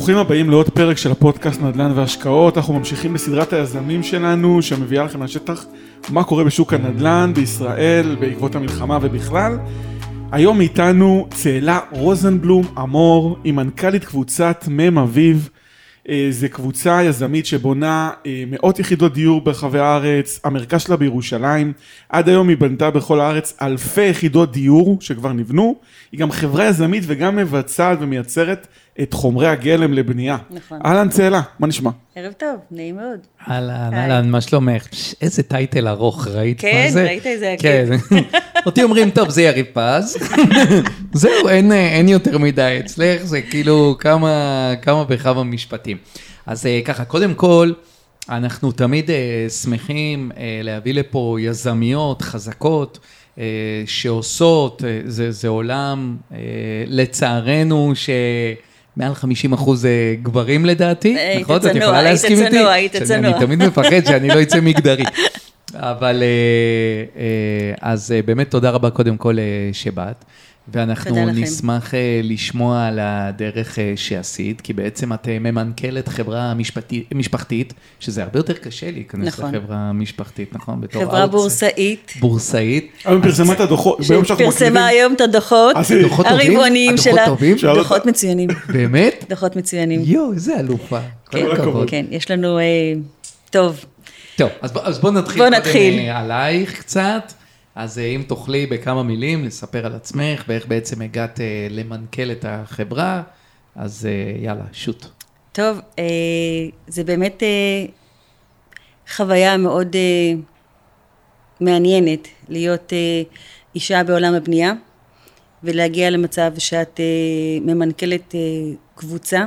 ברוכים הבאים לעוד פרק של הפודקאסט נדל"ן והשקעות. אנחנו ממשיכים בסדרת היזמים שלנו שמביאה לכם מהשטח מה קורה בשוק הנדל"ן בישראל בעקבות המלחמה ובכלל. היום איתנו צאלה רוזנבלום אמור, היא מנכ"לית קבוצת מם אביב. זו קבוצה יזמית שבונה מאות יחידות דיור ברחבי הארץ, המרכז שלה בירושלים. עד היום היא בנתה בכל הארץ אלפי יחידות דיור שכבר נבנו. היא גם חברה יזמית וגם מבצעת ומייצרת את חומרי הגלם לבנייה. נכון. אהלן צאלה, מה נשמע? ערב טוב, נעים מאוד. אהלן, מה שלומך? איזה טייטל ארוך, ראית מה זה? כן, ראית איזה כן. אותי אומרים, טוב, זה יריב פז. זהו, אין יותר מדי אצלך, זה כאילו כמה וכמה משפטים. אז ככה, קודם כל, אנחנו תמיד שמחים להביא לפה יזמיות חזקות, שעושות, זה עולם, לצערנו, מעל 50% גברים לדעתי, נכון? את יכולה להסכים איתי? היית צנוע. אני תמיד מפחד שאני לא אצא מגדרי. אבל, אז באמת תודה רבה קודם כל שבאת, ואנחנו נשמח לשמוע על הדרך שעשית, כי בעצם את ממנכ"לת חברה משפחתית, שזה הרבה יותר קשה להיכנס לחברה משפחתית, נכון? חברה בורסאית. בורסאית. היום פרסמה את הדוחות, פרסמה היום את הדוחות הרבעוניים שלה. דוחות מצוינים. באמת? דוחות מצוינים. יו, איזה אלופה. כל הכבוד. כן, יש לנו, טוב. טוב, אז בוא נתחיל עלייך קצת. אז אם תוכלי בכמה מילים לספר על עצמך, ואיך בעצם הגעת למנכ"ל את החברה, אז יאללה, שוט. טוב, זה באמת חוויה מאוד מעניינת, להיות אישה בעולם הבנייה, ולהגיע למצב שאת ממנכ"לת קבוצה.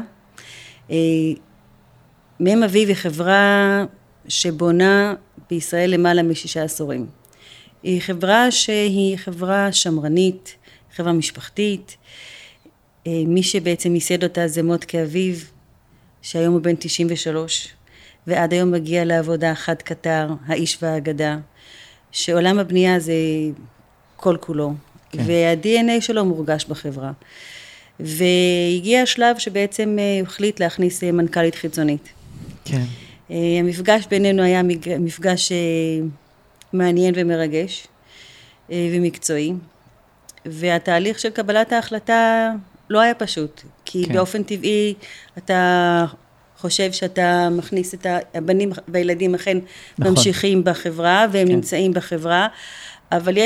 מם אביב היא חברה שבונה בישראל למעלה מ6 עשורים. היא חברה שהיא חברה שמרנית, חברה משפחתית. מי שבעצם ייסד אותה זה מוטקה אביב, שהיום הוא בן 93, ועד היום מגיע לעבודה חד קטר, האיש והאגדה, שעולם הבנייה זה כל כולו, כן. וה-DNA שלו מורגש בחברה. והגיע השלב שבעצם הוא החליט להכניס מנכ"לית חיצונית. כן. המפגש בינינו היה מפגש מעניין ומרגש ומקצועי, והתהליך של קבלת ההחלטה לא היה פשוט, כי באופן טבעי אתה חושב שאתה מכניס את הבנים והילדים אכן ממשיכים בחברה, והם נמצאים בחברה, אבל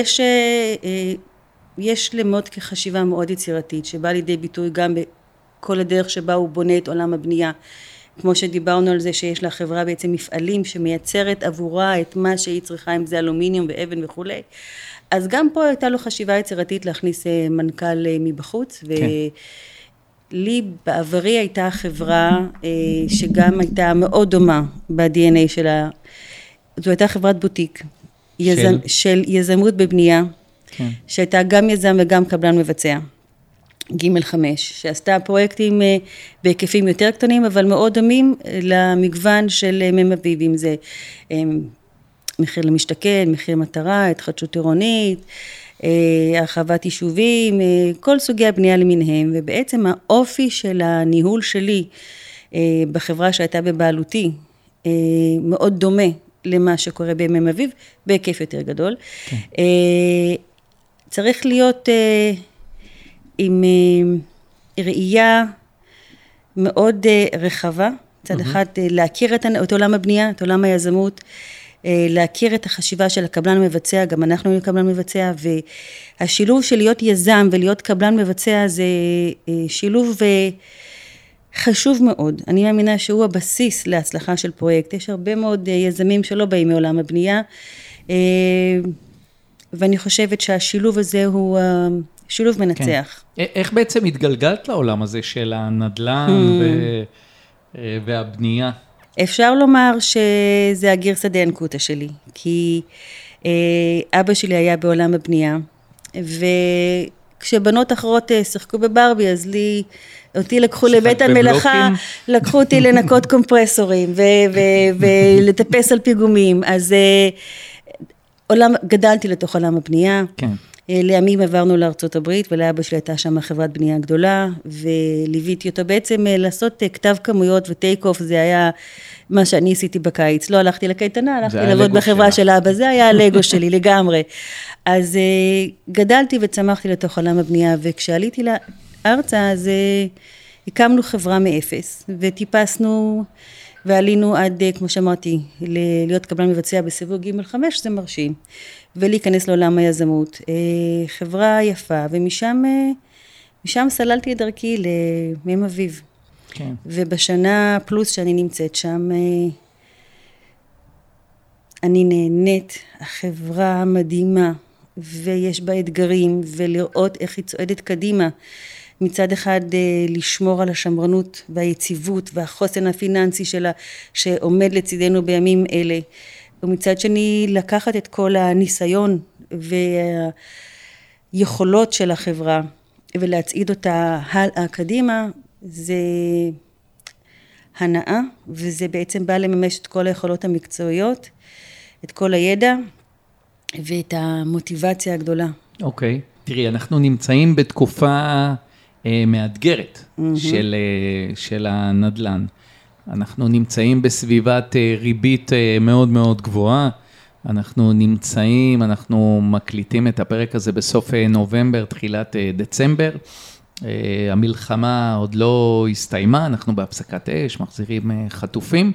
יש למוד כחשיבה מאוד יצירתית, שבאה לידי ביטוי גם בכל הדרך שבה הוא בונה את עולם הבנייה, כמו שדיברנו על זה שיש לה חברה בעצם מפעלים שמייצרת עבורה את מה שהיא צריכה, אם זה אלומיניום ואבן וכו'. אז גם פה הייתה לו חשיבה יצירתית להכניס מנכ"ל מבחוץ, ולי בעברי הייתה חברה שגם הייתה מאוד דומה ב-DNA שלה. זו הייתה חברת בוטיק, של יזמות בבנייה, שהייתה גם יזם וגם קבלן מבצע. ג'5, שעשתה פרויקטים בהיקפים יותר קטנים, אבל מאוד דומים למגוון של מם אביב, אם זה מחיר למשתכן, מחיר מטרה, התחדשות עירונית, הרחבת יישובים, כל סוגי הבנייה למיניהם, ובעצם האופי של הניהול שלי בחברה שהייתה בבעלותי, מאוד דומה למה שקורה במם אביב, בהיקף יותר גדול. כן. צריך להיות עם ראייה מאוד רחבה, צד אחד להכיר את עולם הבנייה, את עולם היזמות, להכיר את החשיבה של הקבלן המבצע, גם אנחנו היינו קבלן מבצע, והשילוב של להיות יזם ולהיות קבלן מבצע זה שילוב חשוב מאוד. אני מאמינה שהוא הבסיס להצלחה של פרויקט. יש הרבה מאוד יזמים שלא באים מעולם הבנייה, ואני חושבת שהשילוב הזה הוא שילוב מנצח. כן. איך בעצם התגלגלת לעולם הזה של הנדל"ן והבנייה? אפשר לומר שזה הגרסא דינקותא שלי, כי אבא שלי היה בעולם הבנייה, וכשבנות אחרות שיחקו בברבי, אז אותי לקחו לבית המלאכה, לקחו אותי לנקות קומפרסורים, ולטפס על פיגומים, אז גדלתי לתוך עולם הבנייה, כן. לימים עברנו לארצות הברית, ולאבא שלי הייתה שם חברת בנייה גדולה, וליוויתי אותו בעצם לעשות כתב כמויות וטייק אוף, זה היה מה שאני עשיתי בקיץ. לא הלכתי לקייטנה, הלכתי לעבוד בחברה של אבא, זה היה הלגו שלי לגמרי. אז גדלתי וצמחתי לתוך עולם הבנייה, וכשעליתי לארצה, אז הקמנו חברה מאפס, וטיפסנו ועלינו עד, כמו שאמרתי, להיות קבלן מבצע בסיווג ג'5, זה מרשים, ולהיכנס לעולם היזמות. חברה יפה, ומשם סללתי את דרכי למ"ם אביב. כן. ובשנה פלוס שאני נמצאת שם, אני נהנית, החברה מדהימה, ויש בה אתגרים, ולראות איך היא צועדת קדימה. מצד אחד לשמור על השמרנות והיציבות והחוסן הפיננסי שלה שעומד לצידנו בימים אלה, ומצד שני לקחת את כל הניסיון ויכולות של החברה ולהצעיד אותה הלאה קדימה, זה הנאה, וזה בעצם בא לממש את כל היכולות המקצועיות, את כל הידע ואת המוטיבציה הגדולה. אוקיי, תראי, אנחנו נמצאים בתקופה מאתגרת של הנדל"ן. אנחנו נמצאים בסביבת ריבית מאוד מאוד גבוהה, אנחנו מקליטים את הפרק הזה בסוף נובמבר, תחילת דצמבר, המלחמה עוד לא הסתיימה, אנחנו בהפסקת אש, מחזירים חטופים,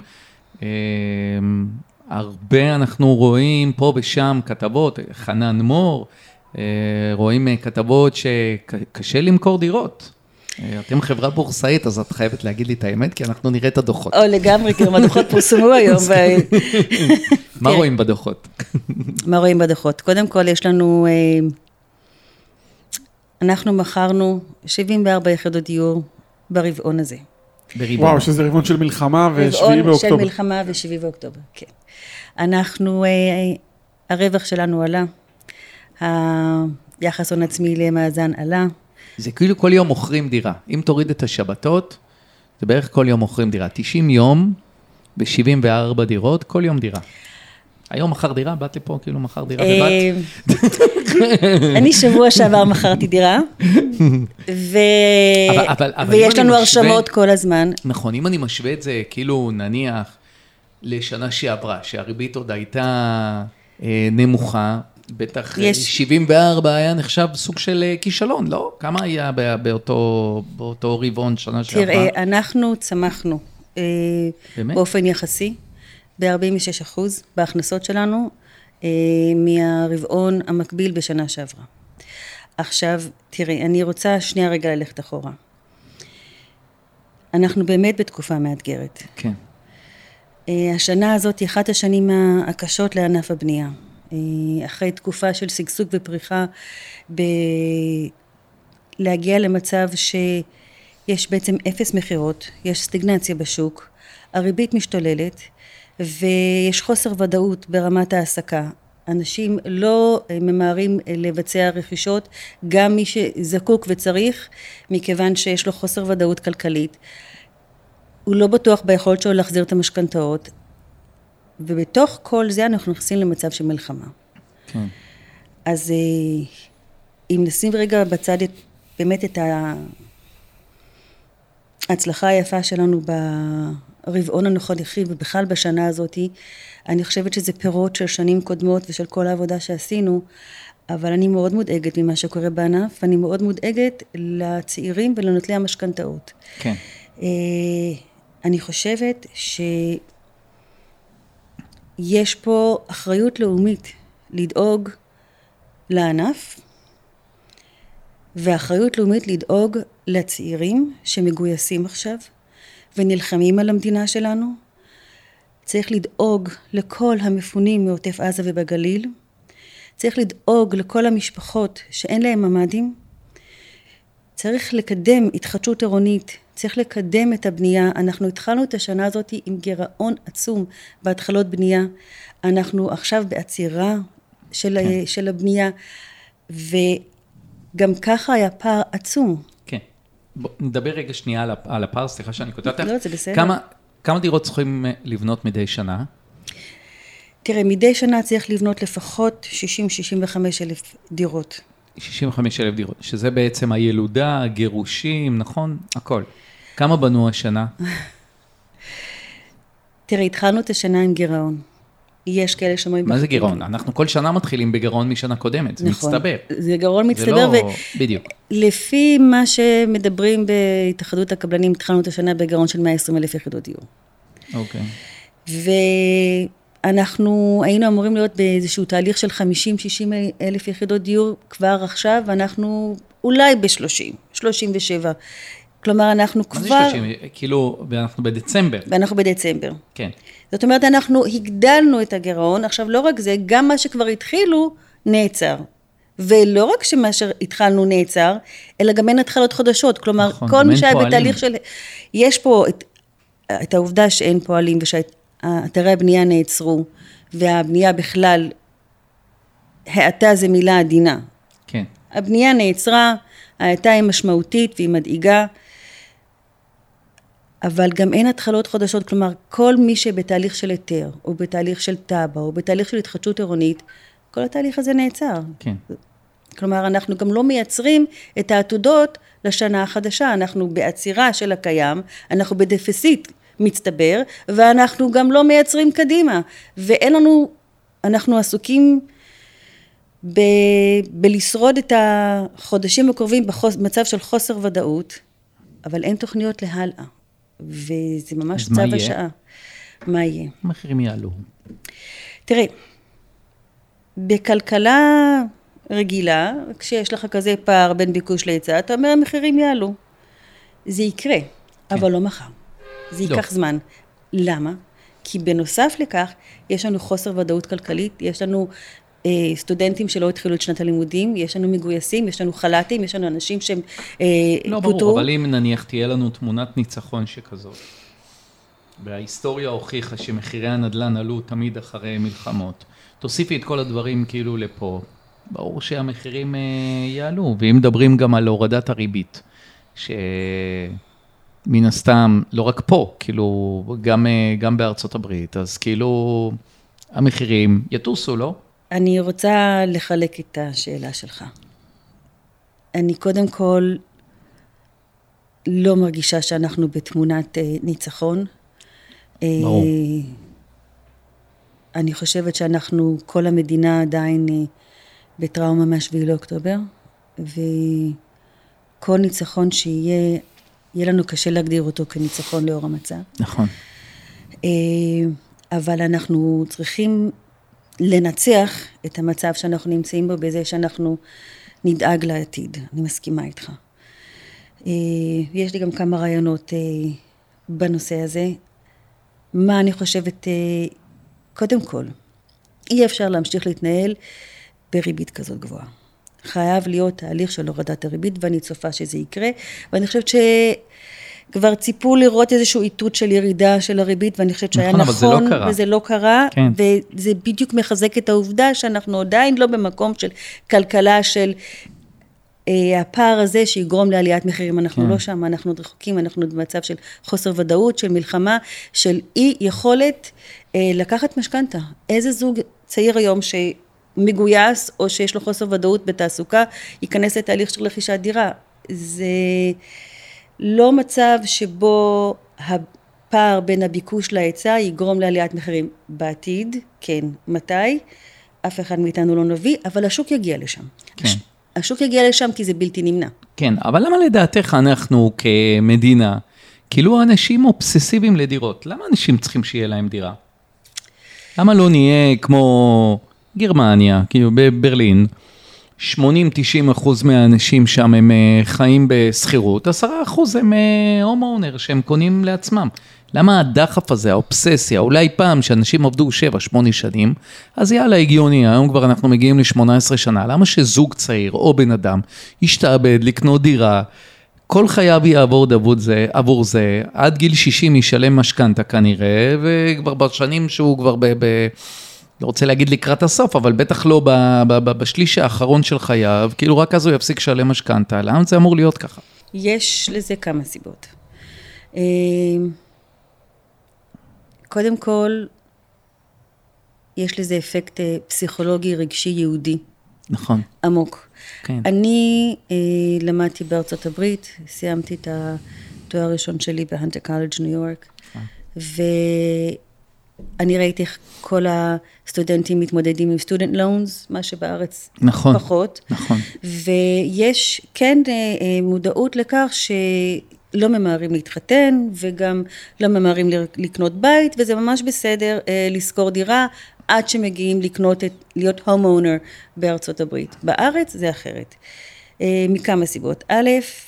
הרבה אנחנו רואים פה ושם כתבות, חנן מור, רואים כתבות שקשה למכור דירות. אתם חברה בורסאית, אז את חייבת להגיד לי את האמת, כי אנחנו נראה את הדוחות. לגמרי, כי הדוחות פורסמו היום. מה רואים בדוחות? מה רואים בדוחות? קודם כל יש לנו, אנחנו מכרנו 74 יחידות דיור ברבעון הזה. וואו, שזה רבעון של מלחמה ו7 באוקטובר. רבעון של מלחמה ו7 באוקטובר, כן. אנחנו, הרווח שלנו עלה, היחס הון עצמי למאזן עלה. זה כאילו כל יום מוכרים דירה. אם תוריד את השבתות, זה בערך כל יום מוכרים דירה. 90 יום ב-74 דירות, כל יום דירה. היום מחר דירה, באת לפה כאילו מחר דירה ובאת. אני שבוע שעבר מכרתי דירה, ויש לנו הרשמות כל הזמן. נכון, אם אני משווה את זה כאילו נניח לשנה שעברה, שהריבית עוד הייתה נמוכה, בטח 74 היה נחשב סוג של כישלון, לא? כמה היה באותו רבעון שנה שעברה? תראה, אנחנו צמחנו באופן יחסי, ב-46% בהכנסות שלנו, מהרבעון המקביל בשנה שעברה. עכשיו, תראי, אני רוצה שנייה רגע ללכת אחורה. אנחנו באמת בתקופה מאתגרת. כן. השנה הזאת היא אחת השנים הקשות לענף הבנייה. אחרי תקופה של שגשוג ופריחה, להגיע למצב שיש בעצם אפס מחירות, יש סטגנציה בשוק, הריבית משתוללת, ויש חוסר ודאות ברמת העסקה. אנשים לא ממהרים לבצע רכישות, גם מי שזקוק וצריך, מכיוון שיש לו חוסר ודאות כלכלית. הוא לא בטוח ביכולת שלו להחזיר את המשכנתאות, ובתוך כל זה אנחנו נכנסים למצב של מלחמה. כן. אז אם נשים רגע בצד באמת את ההצלחה היפה שלנו ברבעון הנוכחי ובכלל בשנה הזאת, אני חושבת שזה פירות של שנים קודמות ושל כל העבודה שעשינו, אבל אני מאוד מודאגת ממה שקורה בענף, ואני מאוד מודאגת לצעירים ולנוטלי המשכנתאות. כן. אני חושבת שיש פה אחריות לאומית לדאוג לענף, ואחריות לאומית לדאוג לצעירים שמגויסים עכשיו ונלחמים על המדינה שלנו. צריך לדאוג לכל המפונים מעוטף עזה ובגליל, צריך לדאוג לכל המשפחות שאין להם ממ"דים, צריך לקדם התחדשות עירונית, צריך לקדם את הבנייה. אנחנו התחלנו את השנה הזאת עם גירעון עצום בהתחלות בנייה, אנחנו עכשיו בעצירה של הבנייה, וגם ככה היה פער עצום. כן, נדבר רגע שנייה על הפער, סליחה שאני קוטעת. לא, זה בסדר. כמה דירות צריכים לבנות מדי שנה? תראה, מדי שנה צריך לבנות לפחות 60-65 אלף דירות. 65,000 דירות, שזה בעצם הילודה, הגירושים, נכון? הכל. כמה בנו השנה? תראי, התחלנו את השנה עם גירעון. יש כאלה שאומרים... מה זה גירעון? אנחנו כל שנה מתחילים בגירעון משנה קודמת, זה מצטבר. זה גירעון מצטבר, בדיוק. לפי מה שמדברים בהתאחדות הקבלנים, התחלנו את השנה בגירעון של 120,000 יחידות דיור. אוקיי. ואנחנו היינו אמורים להיות באיזשהו תהליך של 50-60 אלף יחידות דיור כבר עכשיו, ואנחנו אולי ב-30, 37. כלומר, אנחנו כבר... מה זה 30? כאילו, ואנחנו בדצמבר. ואנחנו בדצמבר. כן. זאת אומרת, אנחנו הגדלנו את הגירעון, עכשיו לא רק זה, גם מה שכבר התחילו נעצר. ולא רק שמה שהתחלנו נעצר, אלא גם אין התחלות חדשות. כלומר, נכון, כל מי שהיה בתהליך של... יש פה את העובדה שאין פועלים, ושאתרי הבנייה נעצרו, והבנייה בכלל, האטה זה מילה עדינה. כן. הבנייה נעצרה, האטה היא משמעותית והיא מדאיגה, אבל גם אין התחלות חדשות, כלומר, כל מי שבתהליך של היתר, או בתהליך של טאבה, או בתהליך של התחדשות עירונית, כל התהליך הזה נעצר. כן. כלומר, אנחנו גם לא מייצרים את העתודות לשנה החדשה, אנחנו בעצירה של הקיים, אנחנו בדפיסיט מצטבר, ואנחנו גם לא מייצרים קדימה, ואין לנו, אנחנו עסוקים בלשרוד את החודשים הקרובים במצב של חוסר ודאות, אבל אין תוכניות להלאה. וזה ממש צו השעה. מה יהיה? המחירים יעלו. תראה, בכלכלה רגילה, כשיש לך כזה פער בין ביקוש להיצע, אתה אומר, המחירים יעלו. זה יקרה, אבל לא מחר. זה ייקח זמן. למה? כי בנוסף לכך, יש לנו חוסר ודאות כלכלית, יש לנו סטודנטים שלא התחילו את שנת הלימודים, יש לנו מגויסים, יש לנו חל"תים, יש לנו אנשים שהם לא ברור, אבל אם נניח תהיה לנו תמונת ניצחון שכזאת, וההיסטוריה הוכיחה שמחירי הנדל"ן עלו תמיד אחרי מלחמות, תוסיפי את כל הדברים כאילו לפה, ברור שהמחירים יעלו, ואם מדברים גם על הורדת הריבית, שמן הסתם, לא רק פה, כאילו גם בארצות הברית, אז כאילו המחירים יטוסו, לא? אני רוצה לחלק את השאלה שלך. אני קודם כל לא מרגישה שאנחנו בתמונת ניצחון. ברור. אני חושבת שאנחנו, כל המדינה עדיין בטראומה מה-7 לאוקטובר, וכל ניצחון שיהיה, יהיה לנו קשה להגדיר אותו כניצחון לאור המצב. נכון. אבל אנחנו צריכים לנצח את המצב שאנחנו נמצאים בו, בזה שאנחנו נדאג לעתיד. אני מסכימה איתך. יש לי גם כמה רעיונות בנושא הזה. מה אני חושבת, קודם כל, אי אפשר להמשיך להתנהל בריבית כזאת גבוהה. חייב להיות תהליך של הורדת הריבית, ואני צופה שזה יקרה, ואני חושבת שכבר ציפו לראות איזשהו איתות של ירידה של הריבית, ואני חושבת שהיה נכון, וזה לא קרה, כן. וזה בדיוק מחזק את העובדה שאנחנו עדיין לא במקום של כלכלה של הפער הזה שיגרום לעליית מחירים, אנחנו לא שם, אנחנו עוד רחוקים, אנחנו עוד במצב של חוסר ודאות, של מלחמה, של אי יכולת לקחת משכנתה. איזה זוג צעיר היום שמגויס, או שיש לו חוסר ודאות בתעסוקה, ייכנס לתהליך של רכישת דירה. זה לא מצב שבו הפער בין הביקוש להיצע יגרום לעליית מחירים. בעתיד, כן, מתי? אף אחד מאיתנו לא נביא, אבל השוק יגיע לשם. כן. השוק יגיע לשם כי זה בלתי נמנע. כן, אבל למה לדעתך אנחנו כמדינה, כאילו אנשים אובססיביים לדירות, למה אנשים צריכים שיהיה להם דירה? למה לא נהיה כמו גרמניה, כאילו בברלין, 80-90% מהאנשים שם הם חיים בסחירות, 10% הם הום-אונר שהם קונים לעצמם. למה הדחף הזה, האובססיה, אולי פעם שאנשים עבדו 7-8 שנים, אז יאללה הגיוני, היום כבר אנחנו מגיעים ל-18 שנה, למה שזוג צעיר או בן אדם ישתעבד לקנות דירה, כל חייו יעבור עבור זה, עד גיל 60 ישלם משכנתה כנראה, וכבר בשנים שהוא כבר לא רוצה להגיד לקראת הסוף, אבל בטח לא בשליש האחרון של חייו, כאילו רק אז הוא יפסיק לשלם משכנתה, למה זה אמור להיות ככה? יש לזה כמה סיבות. קודם כל, יש לזה אפקט פסיכולוגי רגשי יהודי. נכון. עמוק. כן. אני למדתי בארצות הברית, סיימתי את התואר הראשון שלי בהנטר קולג' ניו יורק, ואני ראיתי איך כל הסטודנטים מתמודדים עם סטודנט לונס, מה שבארץ נכון, פחות. נכון. ויש כן מודעות לכך שלא ממהרים להתחתן, וגם לא ממהרים לקנות בית, וזה ממש בסדר לשכור דירה, עד שמגיעים להיות homeowner בארצות הברית. בארץ זה אחרת. מכמה סיבות. א',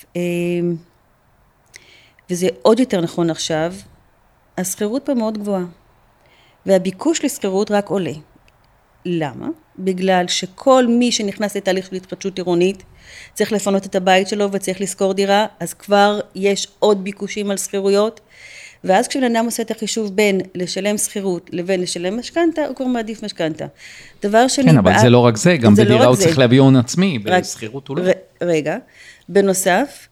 וזה עוד יותר נכון עכשיו, השכירות פה מאוד גבוהה. והביקוש לשכירות רק עולה. למה? בגלל שכל מי שנכנס לתהליך של התחדשות עירונית, צריך לפנות את הבית שלו וצריך לשכור דירה, אז כבר יש עוד ביקושים על שכירויות, ואז כשבן אדם עושה את החישוב בין לשלם שכירות לבין לשלם משכנתה, הוא כבר מעדיף משכנתה. דבר שני... כן, אבל זה לא רק זה, גם בדירה הוא צריך להביא הון עצמי, בשכירות הוא לא. רגע, בנוסף,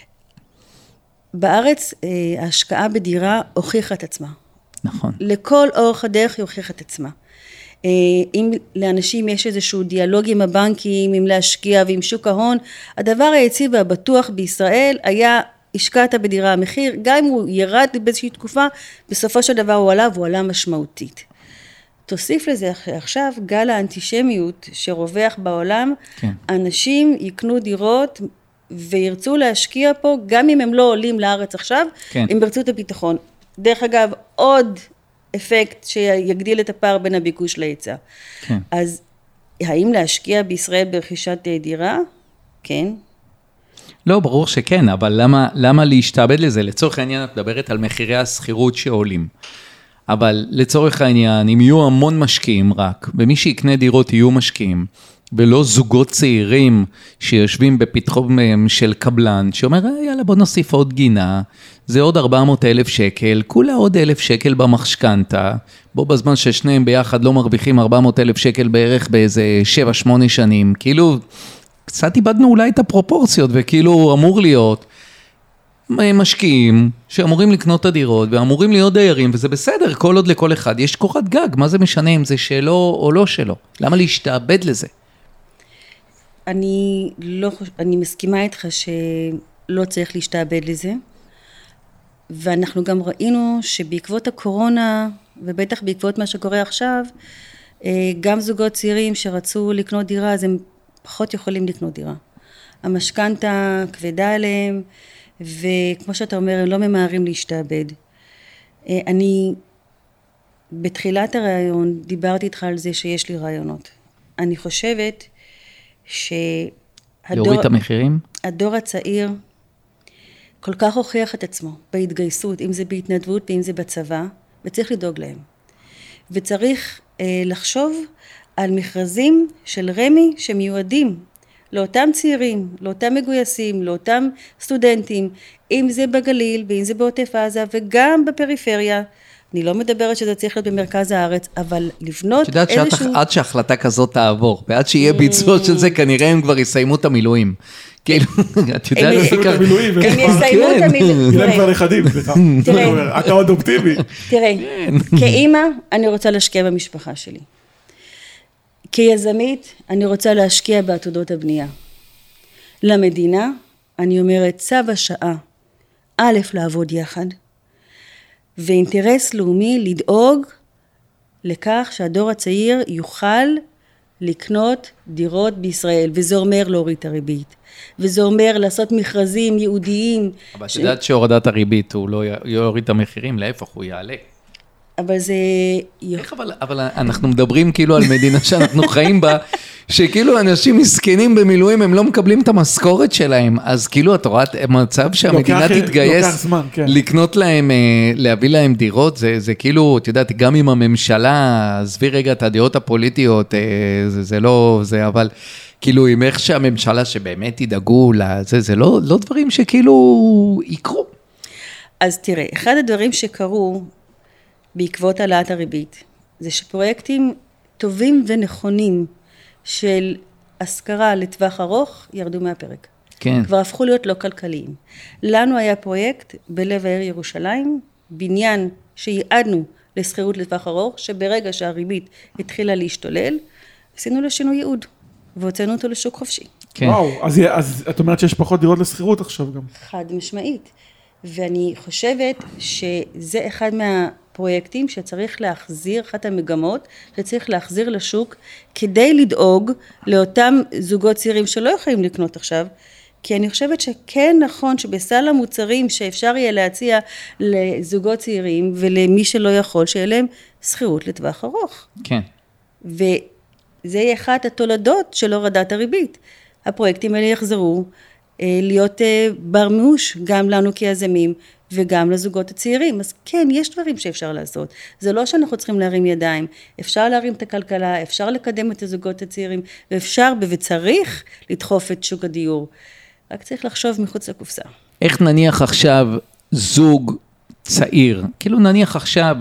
בארץ ההשקעה בדירה הוכיחה את עצמה. נכון. לכל אורך הדרך היא הוכיחה את עצמה. אם לאנשים יש איזשהו דיאלוג עם הבנקים, עם להשקיע ועם שוק ההון, הדבר היציב והבטוח בישראל היה השקעת בדירה. המחיר, גם אם הוא ירד באיזושהי תקופה, בסופו של דבר הוא עלה, והוא עלה משמעותית. תוסיף לזה עכשיו גל האנטישמיות שרווח בעולם, כן. אנשים יקנו דירות וירצו להשקיע פה, גם אם הם לא עולים לארץ עכשיו, כן. הם ירצו את הביטחון. דרך אגב, עוד אפקט שיגדיל את הפער בין הביקוש להיצע. כן. אז האם להשקיע בישראל ברכישת דירה? כן. לא, ברור שכן, אבל למה להשתעבד לזה? לצורך העניין, את מדברת על מחירי השכירות שעולים. אבל לצורך העניין, אם יהיו המון משקיעים רק, ומי שיקנה דירות יהיו משקיעים, ולא זוגות צעירים שיושבים בפתחו של קבלן, שאומר, יאללה, בוא נוסיף עוד גינה, זה עוד 400,000 שקל, כולה עוד 1,000 שקל במשכנתה, בוא בזמן ששניהם ביחד לא מרוויחים 400,000 שקל בערך באיזה 7-8 שנים, כאילו, קצת איבדנו אולי את הפרופורציות, וכאילו אמור להיות משקיעים שאמורים לקנות את הדירות, ואמורים להיות דיירים, וזה בסדר, כל עוד לכל אחד יש קורת גג, מה זה משנה אם זה שלו או לא שלו? למה להשתעבד לזה? אני מסכימה איתך שלא צריך להשתעבד לזה, ואנחנו גם ראינו שבעקבות הקורונה, ובטח בעקבות מה שקורה עכשיו, גם זוגות צעירים שרצו לקנות דירה, אז הם פחות יכולים לקנות דירה. המשכנתה כבדה עליהם, וכמו שאתה אומר, הם לא ממהרים להשתעבד. אני בתחילת הרעיון דיברתי איתך על זה שיש לי רעיונות. אני חושבת להוריד את המחירים? הדור הצעיר כל כך הוכיח את עצמו בהתגייסות, אם זה בהתנדבות ואם זה בצבא, וצריך לדאוג להם. וצריך לחשוב על מכרזים של רמי שמיועדים לאותם צעירים, לאותם מגויסים, לאותם סטודנטים, אם זה בגליל ואם זה בעוטף עזה וגם בפריפריה. אני לא מדברת שזה צריך להיות במרכז הארץ, אבל לבנות איזשהו... עד שההחלטה כזאת תעבור, ועד שיהיה ביצוע של זה, כנראה הם כבר יסיימו את המילואים. כאילו, את יודעת... הם יסיימו את המילואים. הם כבר נכדים, סליחה. אתה עוד אופטימי. תראה, כאימא, אני רוצה להשקיע במשפחה שלי. כיזמית, אני רוצה להשקיע בעתודות הבנייה. למדינה, אני אומרת, צו השעה, א', לעבוד יחד, ואינטרס לאומי לדאוג לכך שהדור הצעיר יוכל לקנות דירות בישראל, וזה אומר להוריד את הריבית, וזה אומר לעשות מכרזים ייעודיים. אבל את יודעת שהורדת הריבית הוא לא יוריד את המחירים, להפך הוא יעלה. אבל זה... אבל אנחנו מדברים כאילו על מדינה שאנחנו חיים בה, שכאילו אנשים מסכנים במילואים, הם לא מקבלים את המשכורת שלהם, אז כאילו את רואה מצב שהמדינה תתגייס לקנות להם, להביא להם דירות, זה כאילו, את יודעת, גם עם הממשלה, עזבי רגע את הדעות הפוליטיות, זה לא זה, אבל כאילו עם איך שהממשלה שבאמת ידאגו לזה, זה לא דברים שכאילו יקרו. אז תראה, אחד הדברים שקרו בעקבות העלאת הריבית, זה שפרויקטים טובים ונכונים של השכרה לטווח ארוך ירדו מהפרק. כן. כבר הפכו להיות לא כלכליים. לנו היה פרויקט בלב העיר ירושלים, בניין שייעדנו לשכירות לטווח ארוך, שברגע שהריבית התחילה להשתולל, עשינו לו שינוי ייעוד, והוצאנו אותו לשוק חופשי. כן. וואו, אז את אומרת שיש פחות דירות לשכירות עכשיו גם. חד משמעית. ואני חושבת שזה אחד מהפרויקטים שצריך להחזיר, אחת המגמות שצריך להחזיר לשוק, כדי לדאוג לאותם זוגות צעירים שלא יכולים לקנות עכשיו, כי אני חושבת שכן נכון שבסל המוצרים שאפשר יהיה להציע לזוגות צעירים ולמי שלא יכול, שיהיה להם שכירות לטווח ארוך. כן. וזה יהיה אחת התולדות של הורדת הריבית. הפרויקטים האלה יחזרו להיות בר מימוש, גם לנו כיזמים וגם לזוגות הצעירים. אז כן, יש דברים שאפשר לעשות. זה לא שאנחנו צריכים להרים ידיים. אפשר להרים את הכלכלה, אפשר לקדם את הזוגות הצעירים, ואפשר וצריך לדחוף את שוק הדיור. רק צריך לחשוב מחוץ לקופסה. איך נניח עכשיו זוג צעיר, כאילו נניח עכשיו,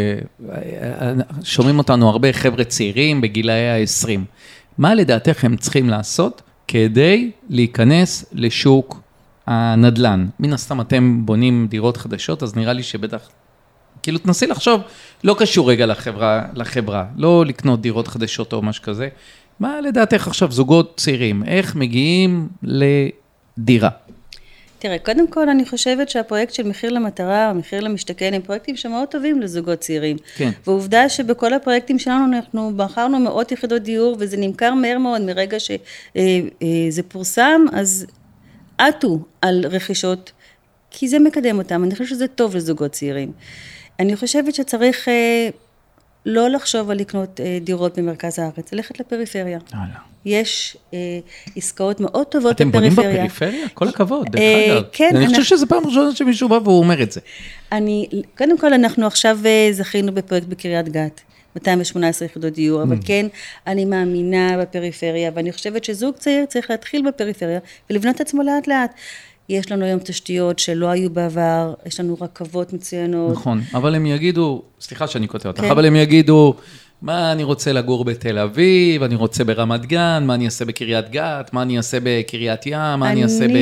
שומעים אותנו הרבה חבר'ה צעירים בגילאי ה-20, מה לדעתך הם צריכים לעשות כדי להיכנס לשוק הנדל"ן? מן הסתם אתם בונים דירות חדשות, אז נראה לי שבטח, כאילו תנסי לחשוב, לא קשור רגע לחברה, לא לקנות דירות חדשות או משהו כזה, מה לדעתך עכשיו זוגות צעירים, איך מגיעים לדירה? תראה, קודם כל אני חושבת שהפרויקט של מחיר למטרה, או מחיר למשתכן, הם פרויקטים שמאוד טובים לזוגות צעירים. כן. ועובדה שבכל הפרויקטים שלנו אנחנו בחרנו מאות יחידות דיור, וזה נמכר מהר מאוד, מרגע שזה פורסם, אז עטו על רכישות, כי זה מקדם אותם. אני חושבת שזה טוב לזוגות צעירים. אני חושבת שצריך לא לחשוב על לקנות דירות במרכז הארץ, ללכת לפריפריה. יש עסקאות מאוד טובות בפריפריה. אתם בונים בפריפריה? כל הכבוד, דרך אגב. כן. אני חושב שזה פעם ראשונה שמישהו בא והוא אומר את זה. קודם כל אנחנו עכשיו זכינו בפרויקט בקריית גת, 218 יחידות דיור, אבל כן, אני מאמינה בפריפריה, ואני חושבת שזוג צעיר צריך להתחיל בפריפריה, ולבנות את עצמו לאט לאט. יש לנו היום תשתיות שלא היו בעבר, יש לנו רכבות מצוינות. נכון, אבל הם יגידו, סליחה שאני קוטע אותך, אבל הם יגידו, מה אני רוצה לגור בתל אביב, אני רוצה ברמת גן, מה אני אעשה בקריית גת, מה אני אעשה בקריית ים, מה אני אעשה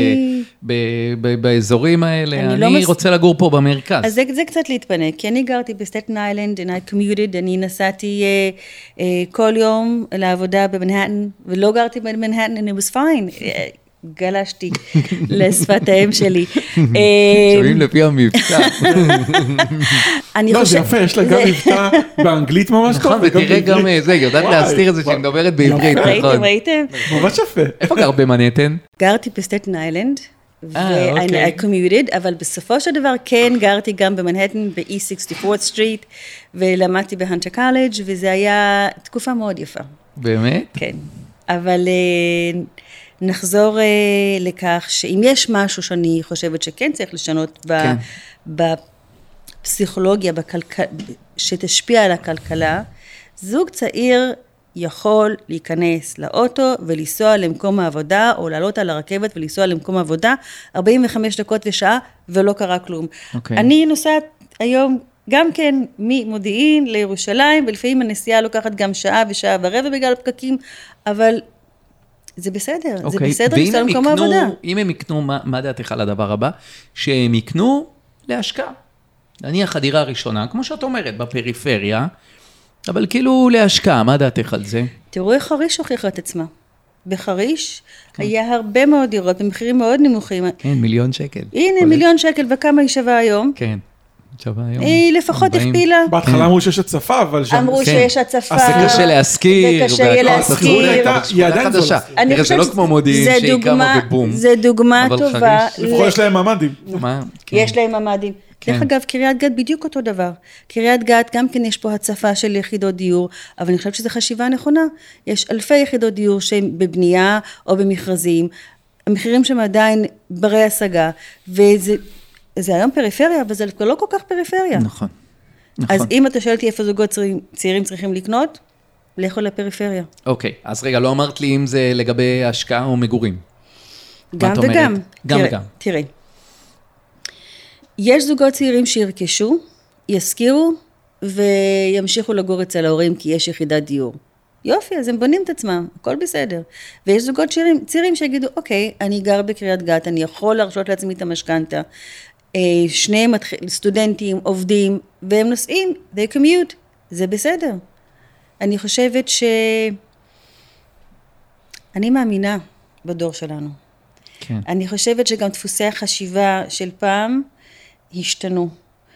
באזורים האלה, אני רוצה לגור פה במרכז. אז זה קצת להתפנק, כי אני גרתי בסטטן איילנד, and I commuted, אני נסעתי כל יום לעבודה במנהטן, ולא גרתי במנהטן, and it was fine. גלשתי לשפת האם שלי. שומעים לפי המבטא. לא, זה יפה, יש לה גם מבטא באנגלית ממש טוב. נכון, ותראה גם זה, יודעת להסתיר את זה שהיא מדברת בעברית. ראיתם? ממש יפה. איפה גר במנהטן? גרתי בסטטן איילנד, ו-I commuted, אבל בסופו של דבר כן גרתי גם במנהטן, ב-E64th Street, ולמדתי בהנטר קולג', וזה היה תקופה מאוד יפה. באמת? כן, אבל נחזור לכך שאם יש משהו שאני חושבת שכן צריך לשנות בפסיכולוגיה, שתשפיע על הכלכלה, זוג צעיר יכול להיכנס לאוטו ולנסוע למקום העבודה, או לעלות על הרכבת ולנסוע למקום העבודה, 45 דקות ושעה, ולא קרה כלום. אני נוסעת היום גם כן ממודיעין לירושלים, ולפעמים הנסיעה לוקחת גם שעה ושעה ורבע בגלל הפקקים, אבל זה בסדר, זה בסדר לנסוע למקום העבודה. אם הם יקנו, מה דעתך על הדבר הבא? שהם יקנו להשקעה. נניח הדירה הראשונה, כמו שאת אומרת, בפריפריה, אבל כאילו להשקעה, מה דעתך על זה? תראו איך חריש הוכיחה את עצמה. בחריש היה הרבה מאוד דירות, במחירים מאוד נמוכים. כן, מיליון שקל. הנה, מיליון שקל, וכמה היא שווה היום? כן, שווה היום. היא לפחות הכפילה. בהתחלה אמרו שיש הצפה, אבל שם... אמרו שיש הצפה. אז זה קשה להשכיר. זה קשה להשכיר. היא עדיין חדשה. תראה, זה לא כמו מודיעין שהיא קמה בבום. זה דוגמה טובה. לפחות יש להם ממ"דים. יש להם ממ"דים. דרך אגב, קריית גת בדיוק אותו דבר. קריית גת גם כן יש פה הצפה של יחידות דיור, אבל אני חושבת שזו חשיבה נכונה. יש אלפי יחידות דיור שהן בבנייה או במכרזים, המחירים שם עדיין ברי השגה, וזה היום פריפריה, אבל זה לא כל כך פריפריה. נכון. אז אם אתה שואל אותי איפה זוגות צעירים צריכים לקנות, לכו לפריפריה. אוקיי, אז רגע, לא אמרת לי אם זה לגבי השקעה או מגורים. גם וגם. גם וגם. תראי. יש זוגות צעירים שירכשו, יזכירו, וימשיכו לגור אצל ההורים, כי יש יחידת דיור. יופי, אז הם בונים את עצמם, הכל בסדר. ויש זוגות צעירים שיגידו, אוקיי, אני גר בקריית גת, אני יכול להרשות לעצמי את המשכנתה. שניהם סטודנטים, עובדים, והם נוסעים, they commute, זה בסדר. אני חושבת אני מאמינה בדור שלנו. כן. אני חושבת שגם דפוסי החשיבה של פעם השתנו.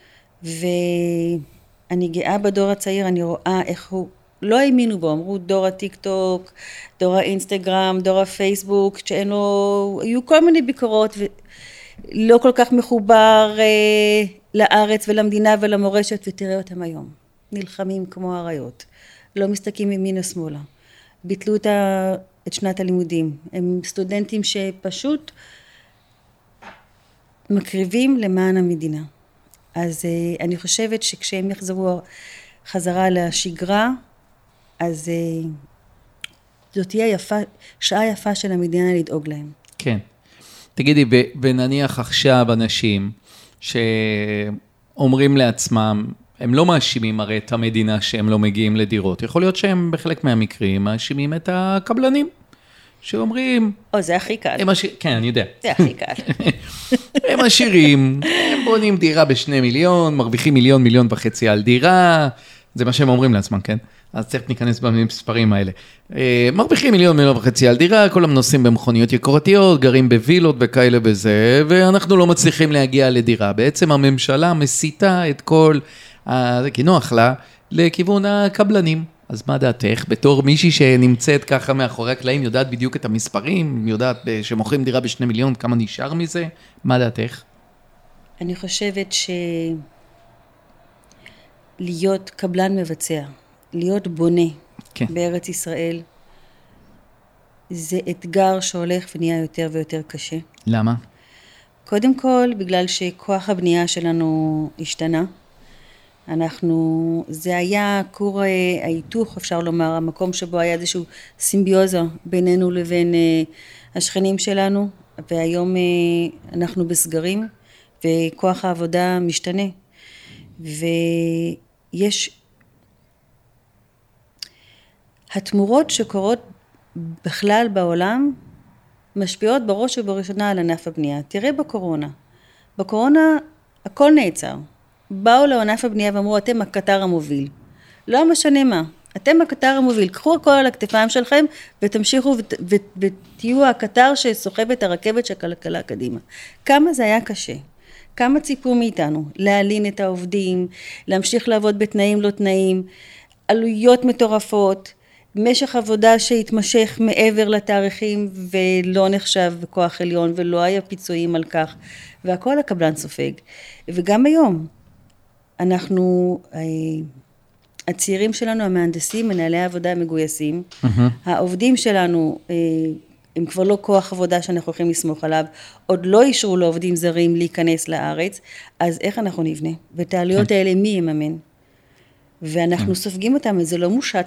ואני גאה בדור הצעיר, אני רואה איך הוא, לא האמינו בו, אמרו דור הטיק טוק, דור האינסטגרם, דור הפייסבוק, שאין לו, היו כל מיני ביקורות, ולא כל כך מחובר לארץ ולמדינה ולמורשת, ותראה אותם היום, נלחמים כמו אריות, לא מסתכלים ימינה שמאלה, ביטלו את שנת הלימודים, הם סטודנטים שפשוט מקריבים למען המדינה. אז אני חושבת שכשהם יחזרו חזרה לשגרה, אז זאת תהיה שעה יפה של המדינה לדאוג להם. כן. תגידי, בנניח עכשיו אנשים שאומרים לעצמם, הם לא מאשימים הרי את המדינה שהם לא מגיעים לדירות. יכול להיות שהם בחלק מהמקרים מאשימים את הקבלנים, שאומרים... זה הכי קל. כן, אני יודע. זה הכי קל. הם עשירים, הם בונים דירה ב2 מיליון, מרוויחים 1.5 מיליון על דירה, זה מה שהם אומרים לעצמם, כן? אז צריך ניכנס במספרים האלה. מרוויחים 1.5 מיליון על דירה, כולם נוסעים במכוניות יקורתיות, גרים בווילות וכאלה וזה, ואנחנו לא מצליחים להגיע לדירה. בעצם הממשלה מסיתה את כל, כי נוח לה, לכיוון הקבלנים. אז מה דעתך? בתור מישהי שנמצאת ככה מאחורי הקלעים, יודעת בדיוק את המספרים, יודעת שמוכרים דירה ב2 מיליון, כמה נשאר מזה? מה דעתך? אני חושבת להיות קבלן מבצע, להיות בונה כן. בארץ ישראל, זה אתגר שהולך ונהיה יותר ויותר קשה. למה? קודם כל, בגלל שכוח הבנייה שלנו השתנה. זה היה כור ההיתוך, אפשר לומר, המקום שבו היה איזשהו סימביוזה בינינו לבין השכנים שלנו, והיום אנחנו בסגרים, וכוח העבודה משתנה. ויש התמורות שקורות בכלל בעולם, משפיעות בראש ובראשונה על ענף הבנייה. תראה בקורונה הכל נעצר. באו לענף הבנייה ואמרו, אתם הקטר המוביל. לא משנה מה, אתם הקטר המוביל, קחו הכל על הכתפיים שלכם ותמשיכו ותהיו הקטר שסוחב את הרכבת של הכלכלה קדימה. כמה זה היה קשה, כמה ציפו מאיתנו, להלין את העובדים, להמשיך לעבוד בתנאים לא תנאים, עלויות מטורפות, משך עבודה שהתמשך מעבר לתאריכים ולא נחשב בכוח עליון ולא היה פיצויים על כך, והכל הקבלן סופג. וגם היום, הצעירים שלנו, המהנדסים, מנהלי העבודה המגויסים, העובדים שלנו, הם כבר לא כוח עבודה שאנחנו יכולים לסמוך עליו, עוד לא אישרו לעובדים זרים להיכנס לארץ, אז איך אנחנו נבנה? ואת העלויות האלה מי יממן? ואנחנו סופגים אותם, זה לא מושת,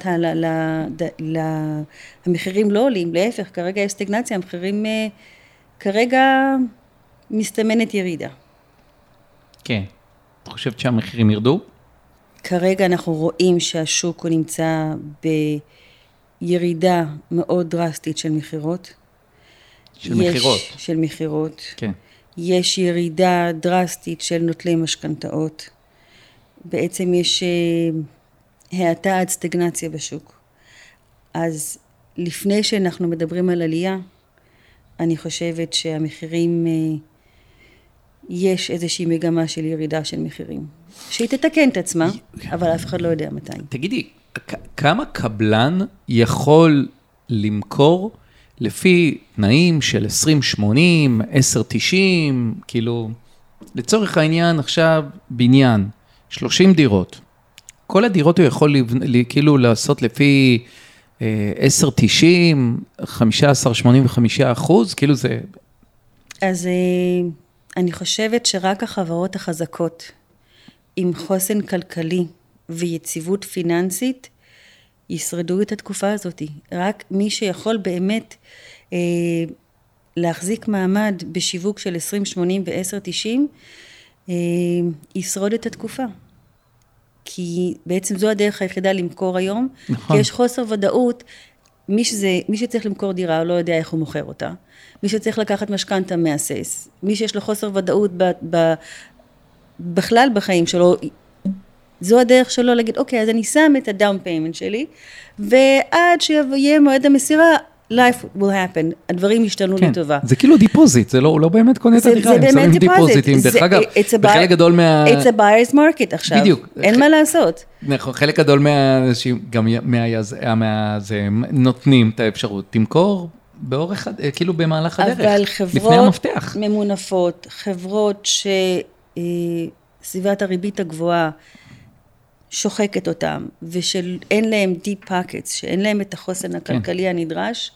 המחירים לא עולים, להפך, כרגע יש סטגנציה, המחירים כרגע מסתמנת ירידה. כן. את חושבת שהמחירים ירדו? כרגע אנחנו רואים שהשוק הוא נמצא בירידה מאוד דרסטית של מחירות. של מחירות. כן. יש ירידה דרסטית של נוטלי משכנתאות. בעצם יש האטה עד סטגנציה בשוק. אז לפני שאנחנו מדברים על עלייה, אני חושבת שהמחירים, יש איזושהי מגמה של ירידה של מחירים. שהיא תתקן את עצמה, אבל אף אחד לא יודע מתי. תגידי, כמה קבלן יכול למכור לפי תנאים של 20-80, 10-90, כאילו, לצורך העניין עכשיו בניין, 30 דירות. כל הדירות הוא יכול כאילו לעשות לפי 10-90, 15-85%, כאילו זה... אז אני חושבת שרק החברות החזקות, עם חוסן כלכלי ויציבות פיננסית, ישרדו את התקופה הזאת. רק מי שיכול באמת להחזיק מעמד בשיווק של 20-80 ו-10-90, ישרוד את התקופה. כי בעצם זו הדרך היחידה למכור היום, נכון. כי יש חוסר ודאות, מי שצריך למכור דירה, הוא לא יודע איך הוא מוכר אותה. מי שצריך לקחת משכנתא מהסס, מי שיש לו חוסר ודאות בכלל בחיים שלו, זו הדרך שלו להגיד, אוקיי, אז אני שם את הדאון פיימנט שלי, ועד שיהיה מועד המסירה, life will happen, הדברים ישתנו לטובה. זה כאילו דיפוזיט, הוא לא באמת קונה את הדירה, הם שמים דיפוזיטים, דרך אגב, בחלק גדול It's a buyer's market עכשיו, בדיוק. אין מה לעשות. נכון, חלק גדול מהאנשים, גם נותנים את האפשרות, תמכור באורך, כאילו במהלך הדרך, לפני המפתח. אבל חברות ממונפות, חברות שסביבת הריבית הגבוהה, שוחקת אותם, ושאין להם deep pockets, שאין להם את החוסן הכלכלי הנדרש,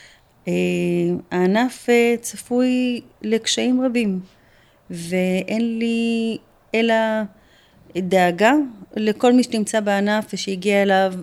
הענף צפוי לקשיים רבים, ואין לי אלא דאגה לכל מי שנמצא בענף ושהגיע אליו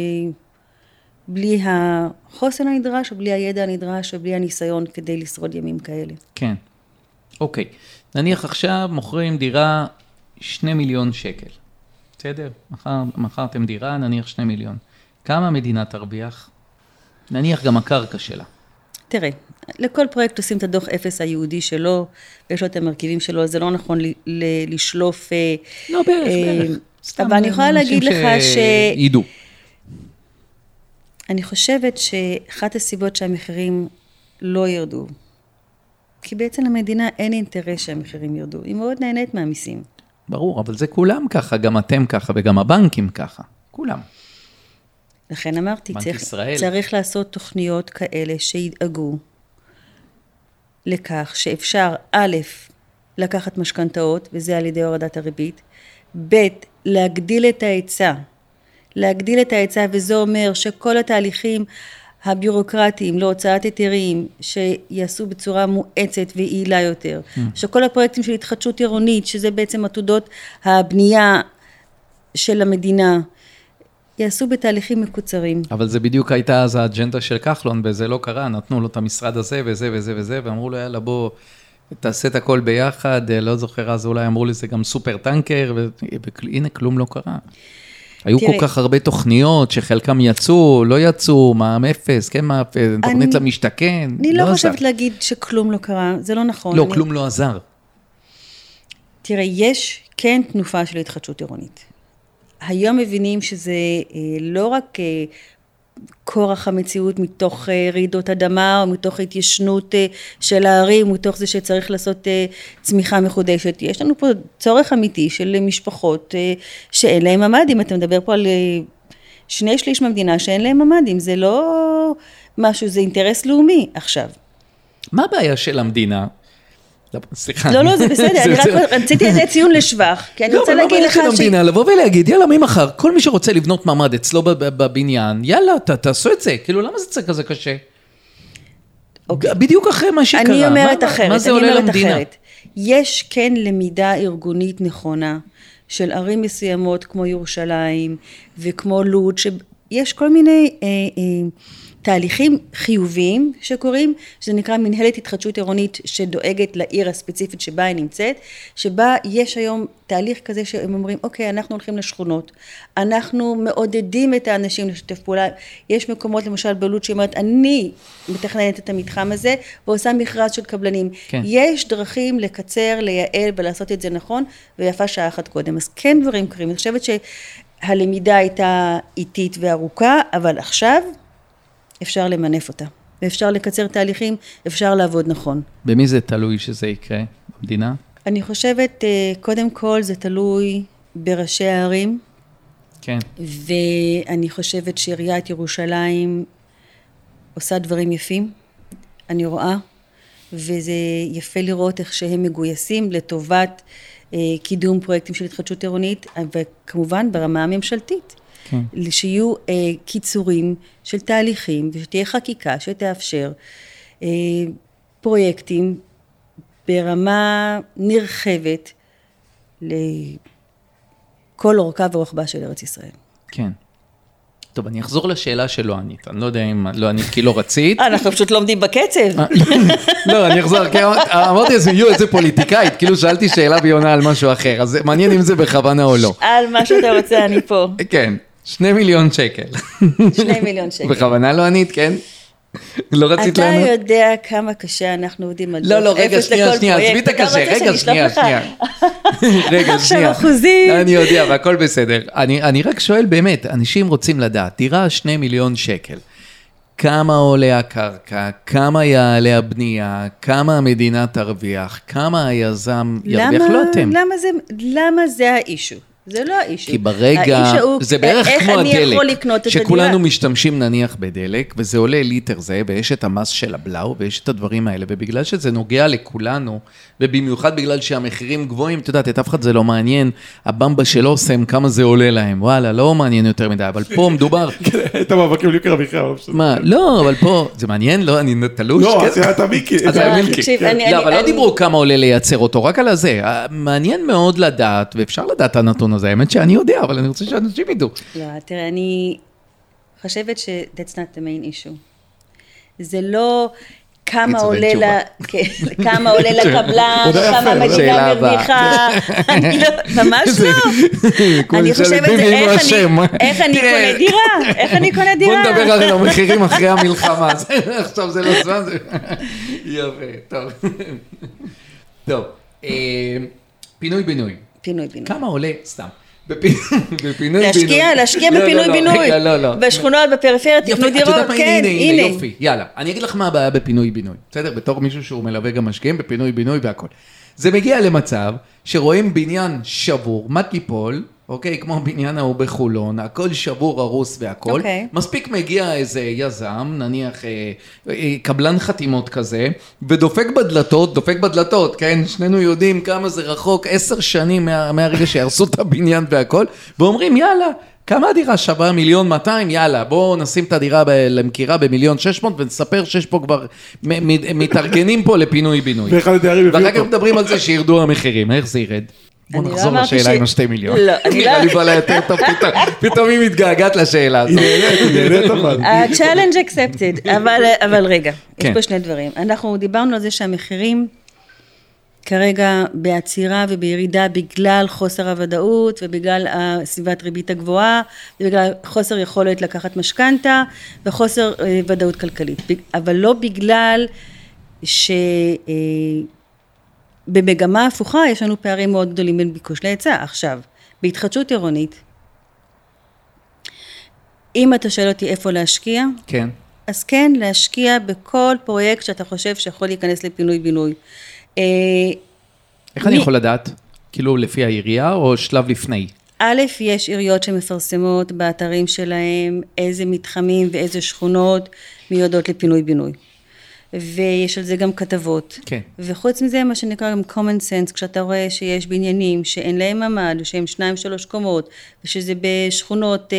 בלי החוסן הנדרש, או בלי הידע הנדרש, או בלי הניסיון כדי לשרוד ימים כאלה. כן, אוקיי. נניח עכשיו מוכרים דירה 2 מיליון שקל. בסדר? מכרתם דירה, נניח 2 מיליון. כמה המדינה תרוויח? נניח גם הקרקע שלה. תראה, לכל פרויקט עושים את הדוח אפס היהודי שלו, ויש לו את המרכיבים שלו, זה לא נכון לשלוף... לא, בערך. אבל אני יכולה להגיד לך ידעו. אני חושבת שאחת הסיבות שהמחירים לא ירדו, כי בעצם למדינה אין אינטרס שהמחירים ירדו, היא מאוד נהנית מהמיסים. ברור, אבל זה כולם ככה, גם אתם ככה, וגם הבנקים ככה, כולם. לכן אמרתי, צריך לעשות תוכניות כאלה שידאגו לכך שאפשר א', לקחת משכנתאות, וזה על ידי הורדת הריבית, ב', להגדיל את ההיצע, וזה אומר שכל התהליכים הביורוקרטיים להוצאת היתרים שיעשו בצורה מואצת ויעילה יותר, שכל הפרויקטים של התחדשות עירונית, שזה בעצם עתודות הבנייה של המדינה, יעשו בתהליכים מקוצרים. אבל זה בדיוק הייתה אז האג'נדה של כחלון, וזה לא קרה, נתנו לו את המשרד הזה וזה וזה וזה, ואמרו לו, יאללה בוא, תעשה את הכל ביחד, לא זוכר, אז אולי אמרו לי זה גם סופר טנקר, והנה כלום לא קרה. היו כל כך הרבה תוכניות שחלקם יצאו, לא יצאו, מע"מ אפס, כן מע"מ אפס, תוכנית למשתכן. אני לא חושבת להגיד שכלום לא קרה, זה לא נכון. לא, כלום לא עזר. תראה, יש כן תנופה של התחדשות עירונית. היום מבינים שזה לא רק כורח המציאות מתוך רעידות אדמה, או מתוך התיישנות של הערים, מתוך זה שצריך לעשות צמיחה מחודשת. יש לנו פה צורך אמיתי של משפחות שאין להם ממ"דים. אתה מדבר פה על 2/3 מהמדינה שאין להם ממ"דים. זה לא משהו, זה אינטרס לאומי עכשיו. מה הבעיה של המדינה? סליחה. לא, זה בסדר, אני רק רציתי איזה ציון לשבח, כי אני רוצה להגיד לך המדינה, לבוא ולהגיד, יאללה, ממחר, כל מי שרוצה לבנות ממ"ד אצלו בבניין, יאללה, תעשו את זה, כאילו, למה זה כזה קשה? בדיוק אחרי מה שקרה. אני אומרת אחרת, יש כן למידה ארגונית נכונה, של ערים מסוימות כמו ירושלים, וכמו לוד, שיש כל מיני תהליכים חיוביים שקורים, שזה נקרא מנהלת התחדשות עירונית שדואגת לעיר הספציפית שבה היא נמצאת, שבה יש היום תהליך כזה שהם אומרים, אוקיי, אנחנו הולכים לשכונות, אנחנו מעודדים את האנשים לשתף פעולה, יש מקומות למשל בלוד שאומרת, אני מתכננת את המתחם הזה, ועושה מכרז של קבלנים. כן. יש דרכים לקצר, לייעל ולעשות את זה נכון, ויפה שעה אחת קודם. אז כן דברים קרים, אני חושבת שהלמידה הייתה איטית וארוכה, אבל עכשיו אפשר למנף אותה, ואפשר לקצר תהליכים, אפשר לעבוד נכון. במי זה תלוי שזה יקרה במדינה? אני חושבת, קודם כל זה תלוי בראשי הערים. כן. ואני חושבת שעיריית ירושלים עושה דברים יפים, אני רואה, וזה יפה לראות איך שהם מגויסים לטובת קידום פרויקטים של התחדשות עירונית, וכמובן ברמה הממשלתית. כן. שיהיו קיצורים של תהליכים, ושתהיה חקיקה שתאפשר פרויקטים ברמה נרחבת לכל אורכה ורוחבה של ארץ ישראל. כן. טוב, אני אחזור לשאלה שלא ענית. אני לא יודע אם לא ענית כי לא רצית. אנחנו פשוט לומדים בקצב. לא, אני אחזור, אמרתי איזה פוליטיקאית, כאילו שאלתי שאלה ויונה על משהו אחר, אז מעניין אם זה בכוונה או לא. על מה שאתה רוצה, אני פה. כן. 2 מיליון שקל. 2 מיליון שקל. בכוונה לא ענית, כן? לא רצית לענות? אתה יודע כמה קשה אנחנו עובדים על לא, רגע, שנייה, עזבי את הקשה, רגע, שנייה. רגע, שנייה. אני יודע, והכל בסדר. אני רק שואל באמת, אנשים רוצים לדעת, דירה 2 מיליון שקל. כמה עולה הקרקע, כמה יעלה הבנייה, כמה המדינה תרוויח, כמה היזם ירוויח, לא אתם. למה זה האישו? זה לא האישו. כי ברגע, זה בערך כמו הדלק, שכולנו משתמשים נניח בדלק, וזה עולה ליטר זה, ויש את המס של הבלאו, ויש את הדברים האלה, ובגלל שזה נוגע לכולנו, ובמיוחד בגלל שהמחירים גבוהים, אתה יודעת, את אף אחד זה לא מעניין, הבמבה של אוסם, כמה זה עולה להם, וואלה, לא מעניין יותר מדי, אבל פה מדובר... את המאבקים ליוקר המחיה. מה, לא, אבל פה, זה מעניין, לא, אני תלוש. לא, אתה מיקי. אבל לא דיברו כמה עולה לייצר אותו, רק על הזה. מעניין מאוד לדעת, ואפשר לדעת הנתון הזה, האמת שאני יודע, אבל אני רוצה שאנשים ידעו. לא, תראה, אני חושבת that's not the main issue. זה לא כמה עולה לקבלן, כמה המדינה מרוויחה, ממש לא. אני חושבת איך אני קונה דירה. בוא נדבר על המחירים אחרי המלחמה, עכשיו זה לא זמן, יפה, טוב. פינוי-בינוי. פינוי-בינוי. כמה עולה, סתם, בפינוי-בינוי. להשקיע בפינוי-בינוי. בשכונות, בפריפריה, תקנו דירות, כן, הנה. יופי, יאללה. אני אגיד לך מה הבעיה בפינוי-בינוי. בסדר? בתור מישהו שהוא מלווה גם משקיעים בפינוי-בינוי והכל. זה מגיע למצב שרואים בניין שבור, מת ליפול, אוקיי? כמו בניין ההוא בחולון, הכל שבור, הרוס והכל. מספיק מגיע איזה יזם, נניח קבלן חתימות כזה, ודופק בדלתות, כן? שנינו יודעים כמה זה רחוק, 10 שנים מהרגע שהרסו את הבניין והכל, ואומרים יאללה, כמה הדירה שווה? 1,200,000, יאללה, בואו נשים את הדירה למכירה ב1,600,000 ונספר שיש פה כבר מתארגנים פה לפינוי בינוי. ואחר כך מדברים על זה שירדו המחירים, איך זה ירד? בוא נחזור לשאלה עם 2 מיליון. לא, אני לא... אני בא לה יותר טוב, פתאום היא מתגעגעת לשאלה הזאת. ה-challenge accepted, אבל רגע, יש פה 2 דברים. אנחנו דיברנו על זה שהמחירים כרגע בעצירה ובירידה בגלל חוסר הוודאות ובגלל סביבת ריבית הגבוהה ובגלל חוסר יכולת לקחת משכנתה וחוסר ודאות כלכלית, אבל לא בגלל שבמגמה הפוכה יש לנו פערים מאוד גדולים בין ביקוש להיצע. עכשיו, בהתחדשות עירונית, אם אתה שואל אותי איפה להשקיע, כן. אז כן, להשקיע בכל פרויקט שאתה חושב שיכול להיכנס לפינוי בינוי. איך אני יכול לדעת? כאילו לפי העירייה או שלב לפני? א', יש עיריות שמפרסמות באתרים שלהם איזה מתחמים ואיזה שכונות מיועדות לפינוי בינוי. ויש על זה גם כתבות. כן. וחוץ מזה, מה שנקרא גם common sense, כשאתה רואה שיש בניינים שאין להם ממ"ד, שהם 2-3 קומות, ושזה בשכונות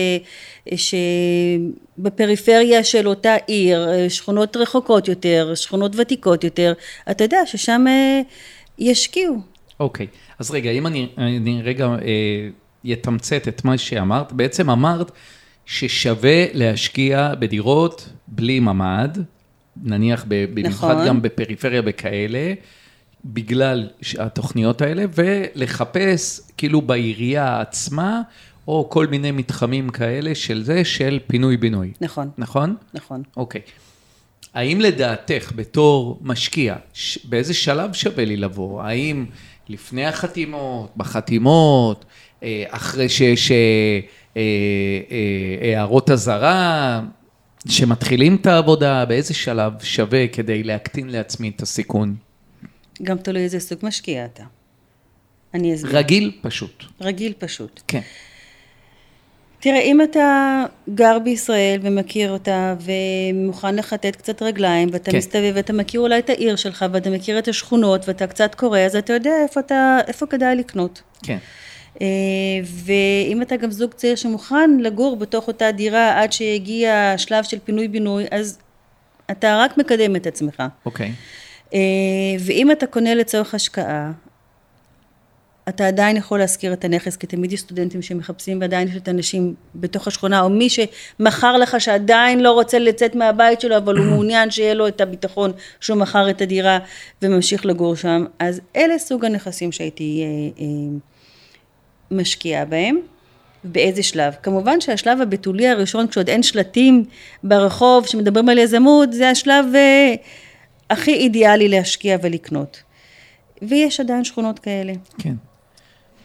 שבפריפריה של אותה עיר, שכונות רחוקות יותר, שכונות ותיקות יותר, אתה יודע ששם ישקיעו. אוקיי, אז רגע, אם אני רגע יתמצת את מה שאמרת, בעצם אמרת ששווה להשקיע בדירות בלי ממ"ד, נניח במיוחד גם בפריפריה וכאלה, בגלל התוכניות האלה, ולחפש כאילו בעירייה עצמה, או כל מיני מתחמים כאלה של זה, של פינוי-בינוי. נכון. נכון? נכון. אוקיי. האם לדעתך בתור משקיע, באיזה שלב שווה לי לבוא? האם לפני החתימות, בחתימות, אחרי שיש הערות אזהרה, שמתחילים את העבודה, באיזה שלב שווה כדי להקטין לעצמי את הסיכון? גם תלוי איזה סוג משקיע אתה. אני אסביר. רגיל פשוט. רגיל פשוט. כן. תראה, אם אתה גר בישראל ומכיר אותה ומוכן לחטט קצת רגליים ואתה מסתובב ואתה מכיר אולי את העיר שלך ואתה מכיר את השכונות ואתה קצת קורא, אז אתה יודע איפה כדאי לקנות. כן. ואם אתה גם זוג צעיר שמוכן לגור בתוך אותה דירה עד שיגיע השלב של פינוי בינוי, אז אתה רק מקדם את עצמך. אוקיי. ואם אתה קונה לצורך השקעה, אתה עדיין יכול להזכיר את הנכס, כי תמיד יש סטודנטים שמחפשים ועדיין יש את אנשים בתוך השכונה, או מי שמכר לך שעדיין לא רוצה לצאת מהבית שלו, אבל הוא מעוניין שיהיה לו את הביטחון שהוא מכר את הדירה וממשיך לגור שם. אז אלה סוג הנכסים שהייתי משקיעה בהם. באיזה שלב? כמובן שהשלב הבתולי הראשון, כשעוד אין שלטים ברחוב שמדברים על יזמות, זה השלב הכי אידיאלי להשקיע ולקנות. ויש עדיין שכונות כאלה. כן.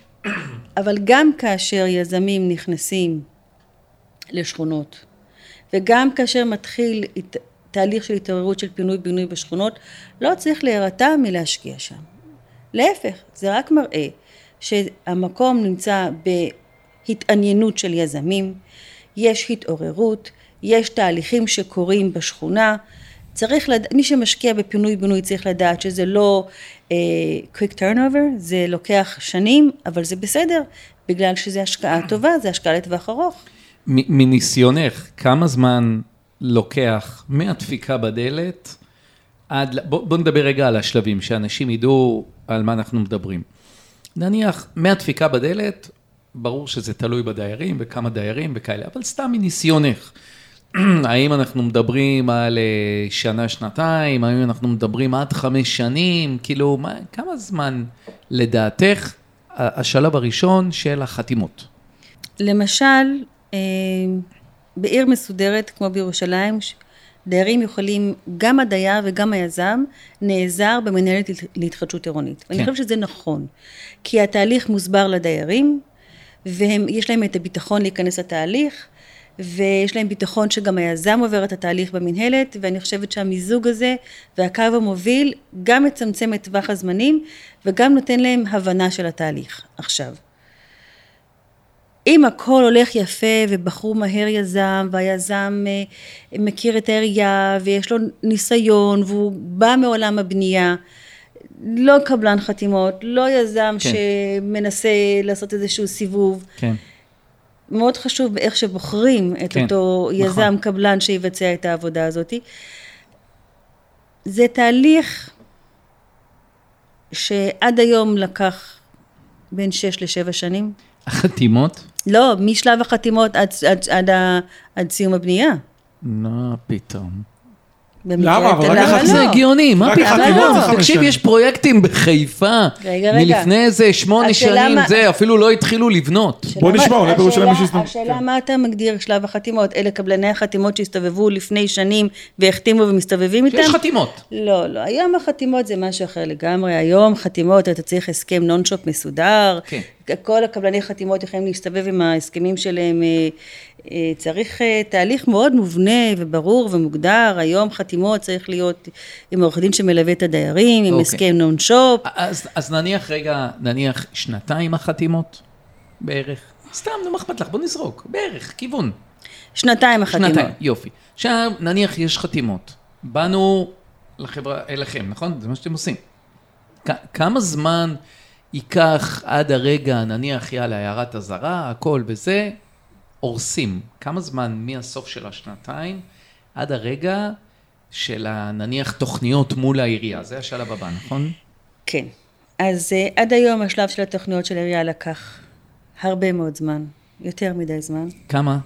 אבל גם כאשר יזמים נכנסים לשכונות, וגם כאשר מתחיל תהליך של התעוררות של פינוי-בינוי בשכונות, לא צריך להירתע מלהשקיע שם. להפך, זה רק מראה שהמקום נמצא בהתעניינות של יזמים, יש התעוררות, יש תהליכים שקורים בשכונה, מי שמשקיע בפינוי-בינוי צריך לדעת שזה לא quick turnover, זה לוקח שנים, אבל זה בסדר, בגלל שזה השקעה טובה, זה השקעה לטווח ארוך. מניסיונך, כמה זמן לוקח מהדפיקה בדלת, בוא נדבר רגע על השלבים, שאנשים ידעו על מה אנחנו מדברים. נניח, מהדפיקה בדלת, ברור שזה תלוי בדיירים, וכמה דיירים וכאלה, אבל סתם מניסיונך. האם אנחנו מדברים על שנה, שנתיים, האם אנחנו מדברים עד 5 שנים, כאילו, כמה זמן לדעתך השלב הראשון של החתימות? למשל, בעיר מסודרת כמו בירושלים, דיירים יכולים, גם הדייר וגם היזם, נעזר במנהלת להתחדשות עירונית. ואני חושב שזה נכון, כי התהליך מוסבר לדיירים, ויש להם את הביטחון להיכנס לתהליך, ויש להם ביטחון שגם היזם עובר את התהליך במנהלת, ואני חושבת שהמיזוג הזה והקו המוביל גם מצמצם את טווח הזמנים, וגם נותן להם הבנה של התהליך. עכשיו, אם הכל הולך יפה ובחור מהר יזם, והיזם מכיר את העירייה ויש לו ניסיון והוא בא מעולם הבנייה, לא קבלן חתימות, לא יזם כן. שמנסה לעשות איזשהו סיבוב. כן. מאוד חשוב באיך שבוחרים את כן. אותו יזם נכון. קבלן שיבצע את העבודה הזאת. זה תהליך שעד היום לקח בין 6 ל7 שנים. החתימות? לא, משלב החתימות עד סיום הבנייה. מה פתאום? למה? אבל רק זה הגיוני, מה פתאום? תקשיב, יש פרויקטים בחיפה, מלפני איזה 8 שנים, זה אפילו לא התחילו לבנות. בוא נשמע, אולי בירושלים מישהו יסתובב. השאלה מה אתה מגדיר שלב החתימות? אלה קבלני החתימות שהסתובבו לפני שנים והחתימו ומסתובבים איתם? יש חתימות. לא, לא, היום החתימות זה משהו אחר לגמרי, היום חתימות, אתה צריך הסכם נון-שופ מסודר, כל הקבלני חתימות יכולים להסתובב עם ההסכמים שלהם, צריך תהליך מאוד מובנה וברור ומוגדר, היום חתימות צריך להיות עם עורך דין שמלווה את הדיירים, עם הסכם נון-שופ. אז נניח רגע, נניח 2 החתימות בערך, סתם, נו אכפת לך, בוא נזרוק, בערך, כיוון. 2 החתימות. 2, יופי. עכשיו, נניח יש חתימות, באנו לחברה, אליכם, נכון? זה מה שאתם עושים. כמה זמן ייקח עד הרגע, נניח יאללה, הערת הזרה, הכל וזה, הורסים. כמה זמן מהסוף של 2 עד הרגע של נניח תוכניות מול העירייה? זה השלב הבא, נכון? כן. אז עד היום השלב של התוכניות של העירייה לקח הרבה מאוד זמן, יותר מדי זמן. כמה?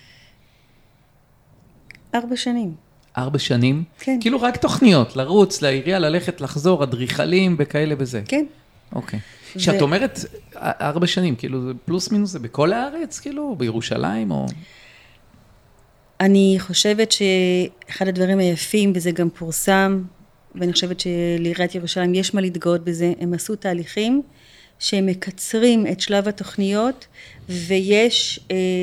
4 שנים. 4 שנים? כן. כאילו רק תוכניות, לרוץ, לעירייה, ללכת, לחזור, אדריכלים וכאלה וזה. כן. אוקיי. שאת אומרת 4 שנים, כאילו זה פלוס מינוס, זה בכל הארץ, כאילו, בירושלים או... אני חושבת שאחד הדברים היפים, וזה גם פורסם, ואני חושבת שלעיריית ירושלים יש מה להתגאות בזה, הם עשו תהליכים שהם מקצרים את שלב התוכניות, ויש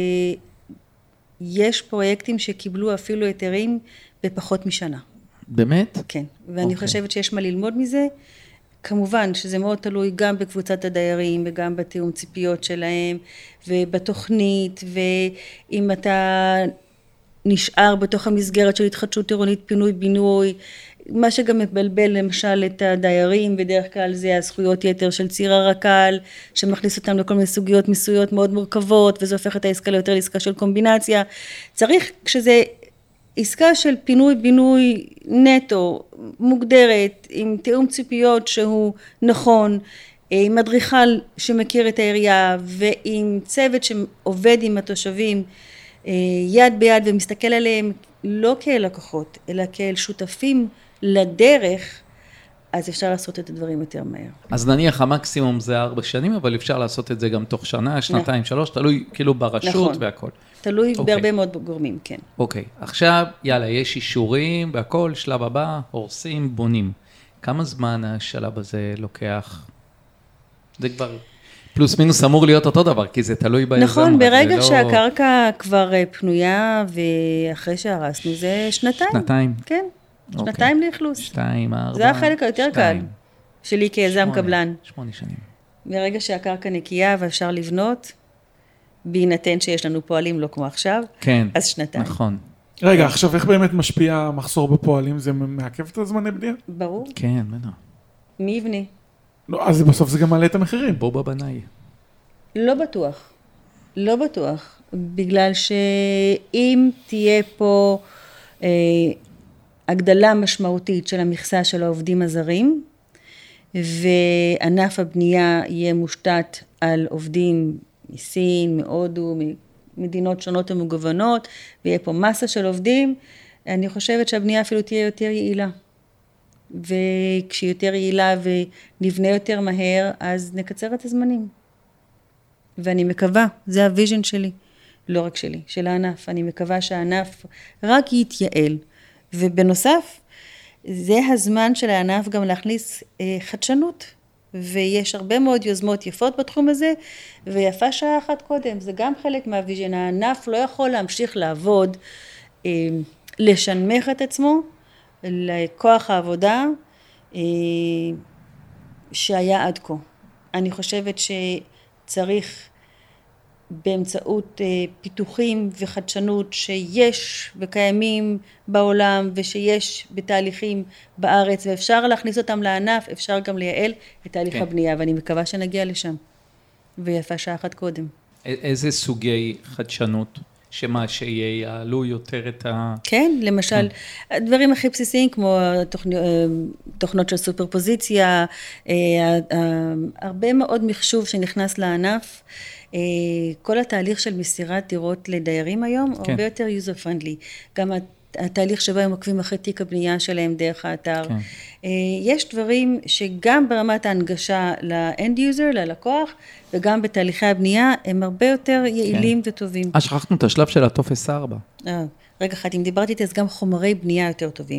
פרויקטים שקיבלו אפילו היתרים בפחות משנה. באמת? כן, ואני חושבת שיש מה ללמוד מזה, כמובן שזה מאוד תלוי גם בקבוצת הדיירים וגם בתיאום ציפיות שלהם ובתוכנית, ואם אתה נשאר בתוך המסגרת של התחדשות עירונית פינוי בינוי, מה שגם מבלבל למשל את הדיירים, בדרך כלל זה הזכויות יתר של ציר הרק"ל, שמכניס אותם לכל מיני סוגיות מיסויות מאוד מורכבות, וזה הופך את העסקה ליותר לעסקה של קומבינציה. צריך, כשזה עסקה של פינוי בינוי נטו, מוגדרת, עם תיאום ציפיות שהוא נכון, עם אדריכל שמכיר את העירייה, ועם צוות שעובד עם התושבים יד ביד ומסתכל עליהם לא כאל לקוחות, אלא כאל שותפים לדרך, אז אפשר לעשות את הדברים יותר מהר. אז נניח המקסימום זה 4 שנים, אבל אפשר לעשות את זה גם תוך שנה, 2, 3, תלוי כאילו ברשות והכל. תלוי בהרבה מאוד גורמים, כן. אוקיי, עכשיו יאללה, יש אישורים והכל, שלב הבא, הורסים, בונים. כמה זמן השלב הזה לוקח? זה כבר פלוס מינוס אמור להיות אותו דבר, כי זה תלוי ביזם. נכון, ברגע שהקרקע כבר פנויה, ואחרי שהרסנו, זה שנתיים. שנתיים? כן, שנתיים לאכלוס. 2, 4. זה החלק היותר קל, שלי כיזם קבלן. 8 שנים. ברגע שהקרקע נקייה ואפשר לבנות, בהינתן שיש לנו פועלים לא כמו עכשיו, כן, אז שנתיים. נכון. רגע, עכשיו איך באמת משפיע המחסור בפועלים? זה מעכב את הזמני בנייה? ברור. כן, בטח. מי יבנה? לא, אז בסוף זה גם מעלה את המחירים. בובה בנאי. לא בטוח. לא בטוח. בגלל שאם תהיה פה הגדלה משמעותית של המכסה של העובדים הזרים, וענף הבנייה יהיה מושתת על עובדים מסין, מהודו, ממדינות שונות ומגוונות, ויהיה פה מסה של עובדים, אני חושבת שהבנייה אפילו תהיה יותר יעילה. וכשהיא יותר יעילה ונבנה יותר מהר, אז נקצר את הזמנים. ואני מקווה, זה הוויז'ן שלי, לא רק שלי, של הענף. אני מקווה שהענף רק יתייעל. ובנוסף, זה הזמן של הענף גם להכניס חדשנות. ויש הרבה מאוד יוזמות יפות בתחום הזה, ויפה שעה אחת קודם. זה גם חלק מהוויז'ן. הענף לא יכול להמשיך לעבוד, לשנמך את עצמו, לכוח העבודה שהיה עד כה. אני חושבת שצריך באמצעות פיתוחים וחדשנות שיש וקיימים בעולם ושיש בתהליכים בארץ ואפשר להכניס אותם לענף, אפשר גם לייעל את תהליך הבנייה, ואני מקווה שנגיע לשם. ויפה שעה אחת קודם. איזה סוגי חדשנות? שמה שיעלו יותר את ה... כן, למשל, הדברים הכי בסיסיים כמו תוכנות של סופרפוזיציה, הרבה מאוד מחשוב שנכנס לענף, כל התהליך של מסירת דירות לדיירים היום, הוא הרבה יותר user friendly, גם התהליך שבו הם עוקבים אחרי תיק הבנייה שלהם דרך האתר. יש דברים שגם ברמת ההנגשה לאנד יוזר, ללקוח, וגם בתהליכי הבנייה, הם הרבה יותר יעילים וטובים. שכחנו את השלב של הטופס 4. רגע אחד, אם דיברתי איתי, אז גם חומרי בנייה יותר טובים,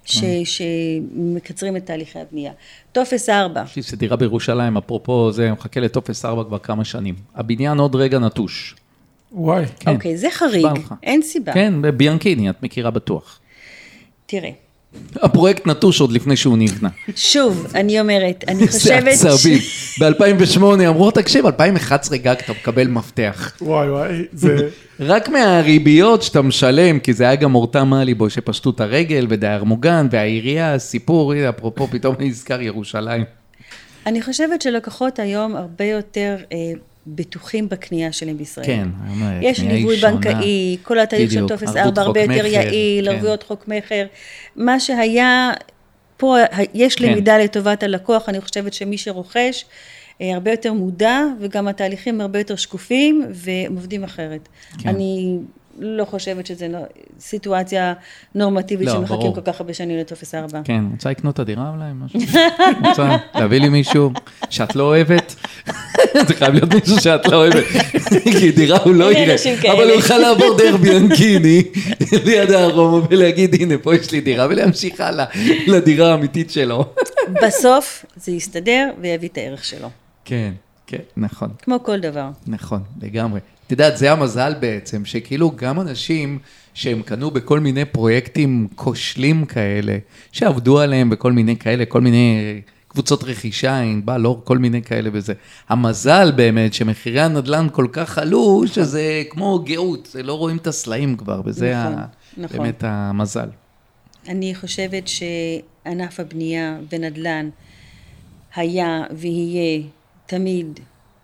שמקצרים את תהליכי הבנייה. טופס 4. זה דירה בירושלים, אפרופו זה, מחכה לטופס 4 כבר כמה שנים. הבניין עוד רגע נטוש. וואי. אוקיי, זה חריג, אין סיבה. כן, ביאנקיני, את מכירה בטוח. תראה. הפרויקט נטוש עוד לפני שהוא נבנה. שוב, אני אומרת, אני חושבת זה עצבים. ב-2008 אמרו, תקשיב, 2011 גג, אתה מקבל מפתח. וואי, זה... רק מהריביות שאתה משלם, כי זה היה גם אורטה מעלי בו, שפשטו את הרגל, ודייר מוגן, והעירייה, הסיפור, אפרופו, פתאום נזכר ירושלים. אני חושבת שלקוחות היום הרבה יותר בטוחים בקנייה שלהם בישראל. כן, יש ליווי בנקאי, כל התהליך של טופס 4 הרבה יותר יעיל, ערבויות חוק מחר. מה שהיה, פה יש למידה לטובת הלקוח, אני חושבת שמי שרוכש הרבה יותר מודע, וגם התהליכים הרבה יותר שקופים, והם עובדים אחרת. אני לא חושבת שזו סיטואציה נורמטיבית שמחכים כל כך הרבה שנים לטופס 4. כן, רוצה לקנות את הדירה אולי, משהו? רוצה להביא לי מישהו שאת לא אוהבת? זה חייב להיות מישהו שאת לא אוהבת, כי דירה הוא לא יראה, אבל הוא יוכל לעבור דרך ביאנקיני, ליד הרום, ולהגיד, הנה, פה יש לי דירה, ולהמשיך הלאה לדירה האמיתית שלו. בסוף זה יסתדר ויביא את הערך שלו. כן, כן, נכון. כמו כל דבר. נכון, לגמרי. את יודעת, זה המזל בעצם, שכאילו גם אנשים שהם קנו בכל מיני פרויקטים כושלים כאלה, שעבדו עליהם בכל מיני כאלה, כל מיני קבוצות רכישה, לא כל מיני כאלה וזה. המזל באמת שמחירי הנדל"ן כל כך עלו, שזה כמו גאות, זה לא רואים את הסלעים כבר, וזה נכון. באמת המזל. אני חושבת שענף הבנייה ונדל"ן היה ויהיה תמיד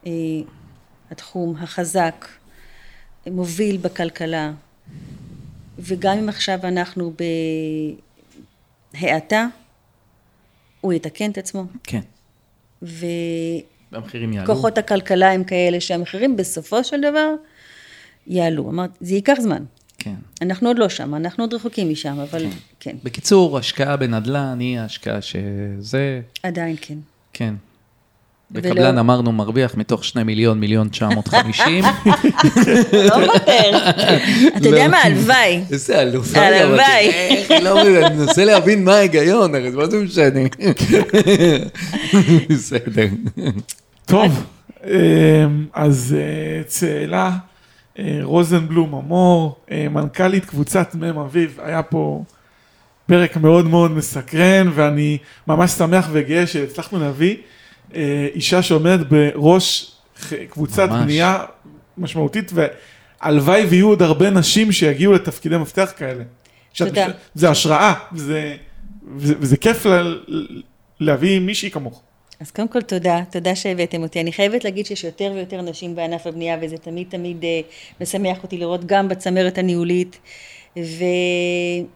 התחום החזק, מוביל בכלכלה, וגם אם עכשיו אנחנו בהאטה, הוא יתקן את עצמו. כן. והמחירים יעלו. וכוחות הכלכלה הם כאלה שהמחירים בסופו של דבר יעלו. אמרת, זה ייקח זמן. כן. אנחנו עוד לא שם, אנחנו עוד רחוקים משם, אבל כן. בקיצור, השקעה בנדל"ן היא השקעה שזה... עדיין כן. כן. בקבלן אמרנו מרוויח מתוך 2,950,000. לא מוותר. אתה יודע מה, הלוואי. איזה הלוואי. הלוואי. אני מנסה להבין מה ההיגיון, הרי זה מה זה משנה. בסדר. טוב, אז צאלה, רוזנבלום אמור, מנכ"לית קבוצת מם אביב, היה פה פרק מאוד מאוד מסקרן, ואני ממש שמח וגאה שהצלחנו להביא אישה שעומדת בראש קבוצת בנייה משמעותית, והלוואי ויהיו עוד הרבה נשים שיגיעו לתפקידי מפתח כאלה. תודה. זה השראה, וזה כיף להביא מישהי כמוך. אז קודם כל תודה שהבאתם אותי. אני חייבת להגיד שיש יותר ויותר נשים בענף הבנייה, וזה תמיד משמח אותי לראות גם בצמרת הניהולית, ואני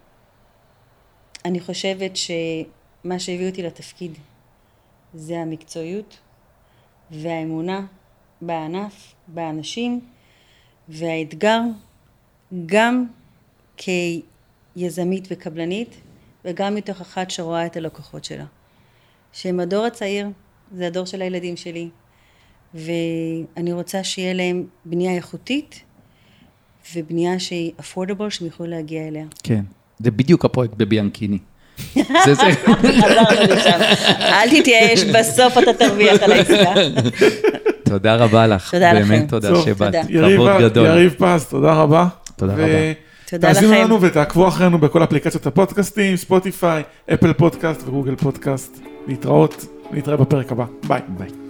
חושבת שמה שהביא אותי לתפקיד זה המקצועיות והאמונה בענף, באנשים, והאתגר גם כיזמית וקבלנית, וגם מתוך אחת שרואה את הלקוחות שלה. שהם הדור הצעיר, זה הדור של הילדים שלי, ואני רוצה שיהיה להם בנייה איכותית, ובנייה שהיא affordable, שהם יוכלו להגיע אליה. כן, זה בדיוק הפרויקט בביאנקיני. חזרנו לשם. אל תתייאש, בסוף אתה תרוויח על העסקה. תודה רבה לך. תודה לכם. באמת תודה שבאת. כבוד גדול. יריב פז, תודה רבה. תודה רבה. תאזינו לנו ותעקבו אחרינו בכל אפליקציות הפודקאסטים, ספוטיפיי, אפל פודקאסט וגוגל פודקאסט. להתראה בפרק הבא. ביי.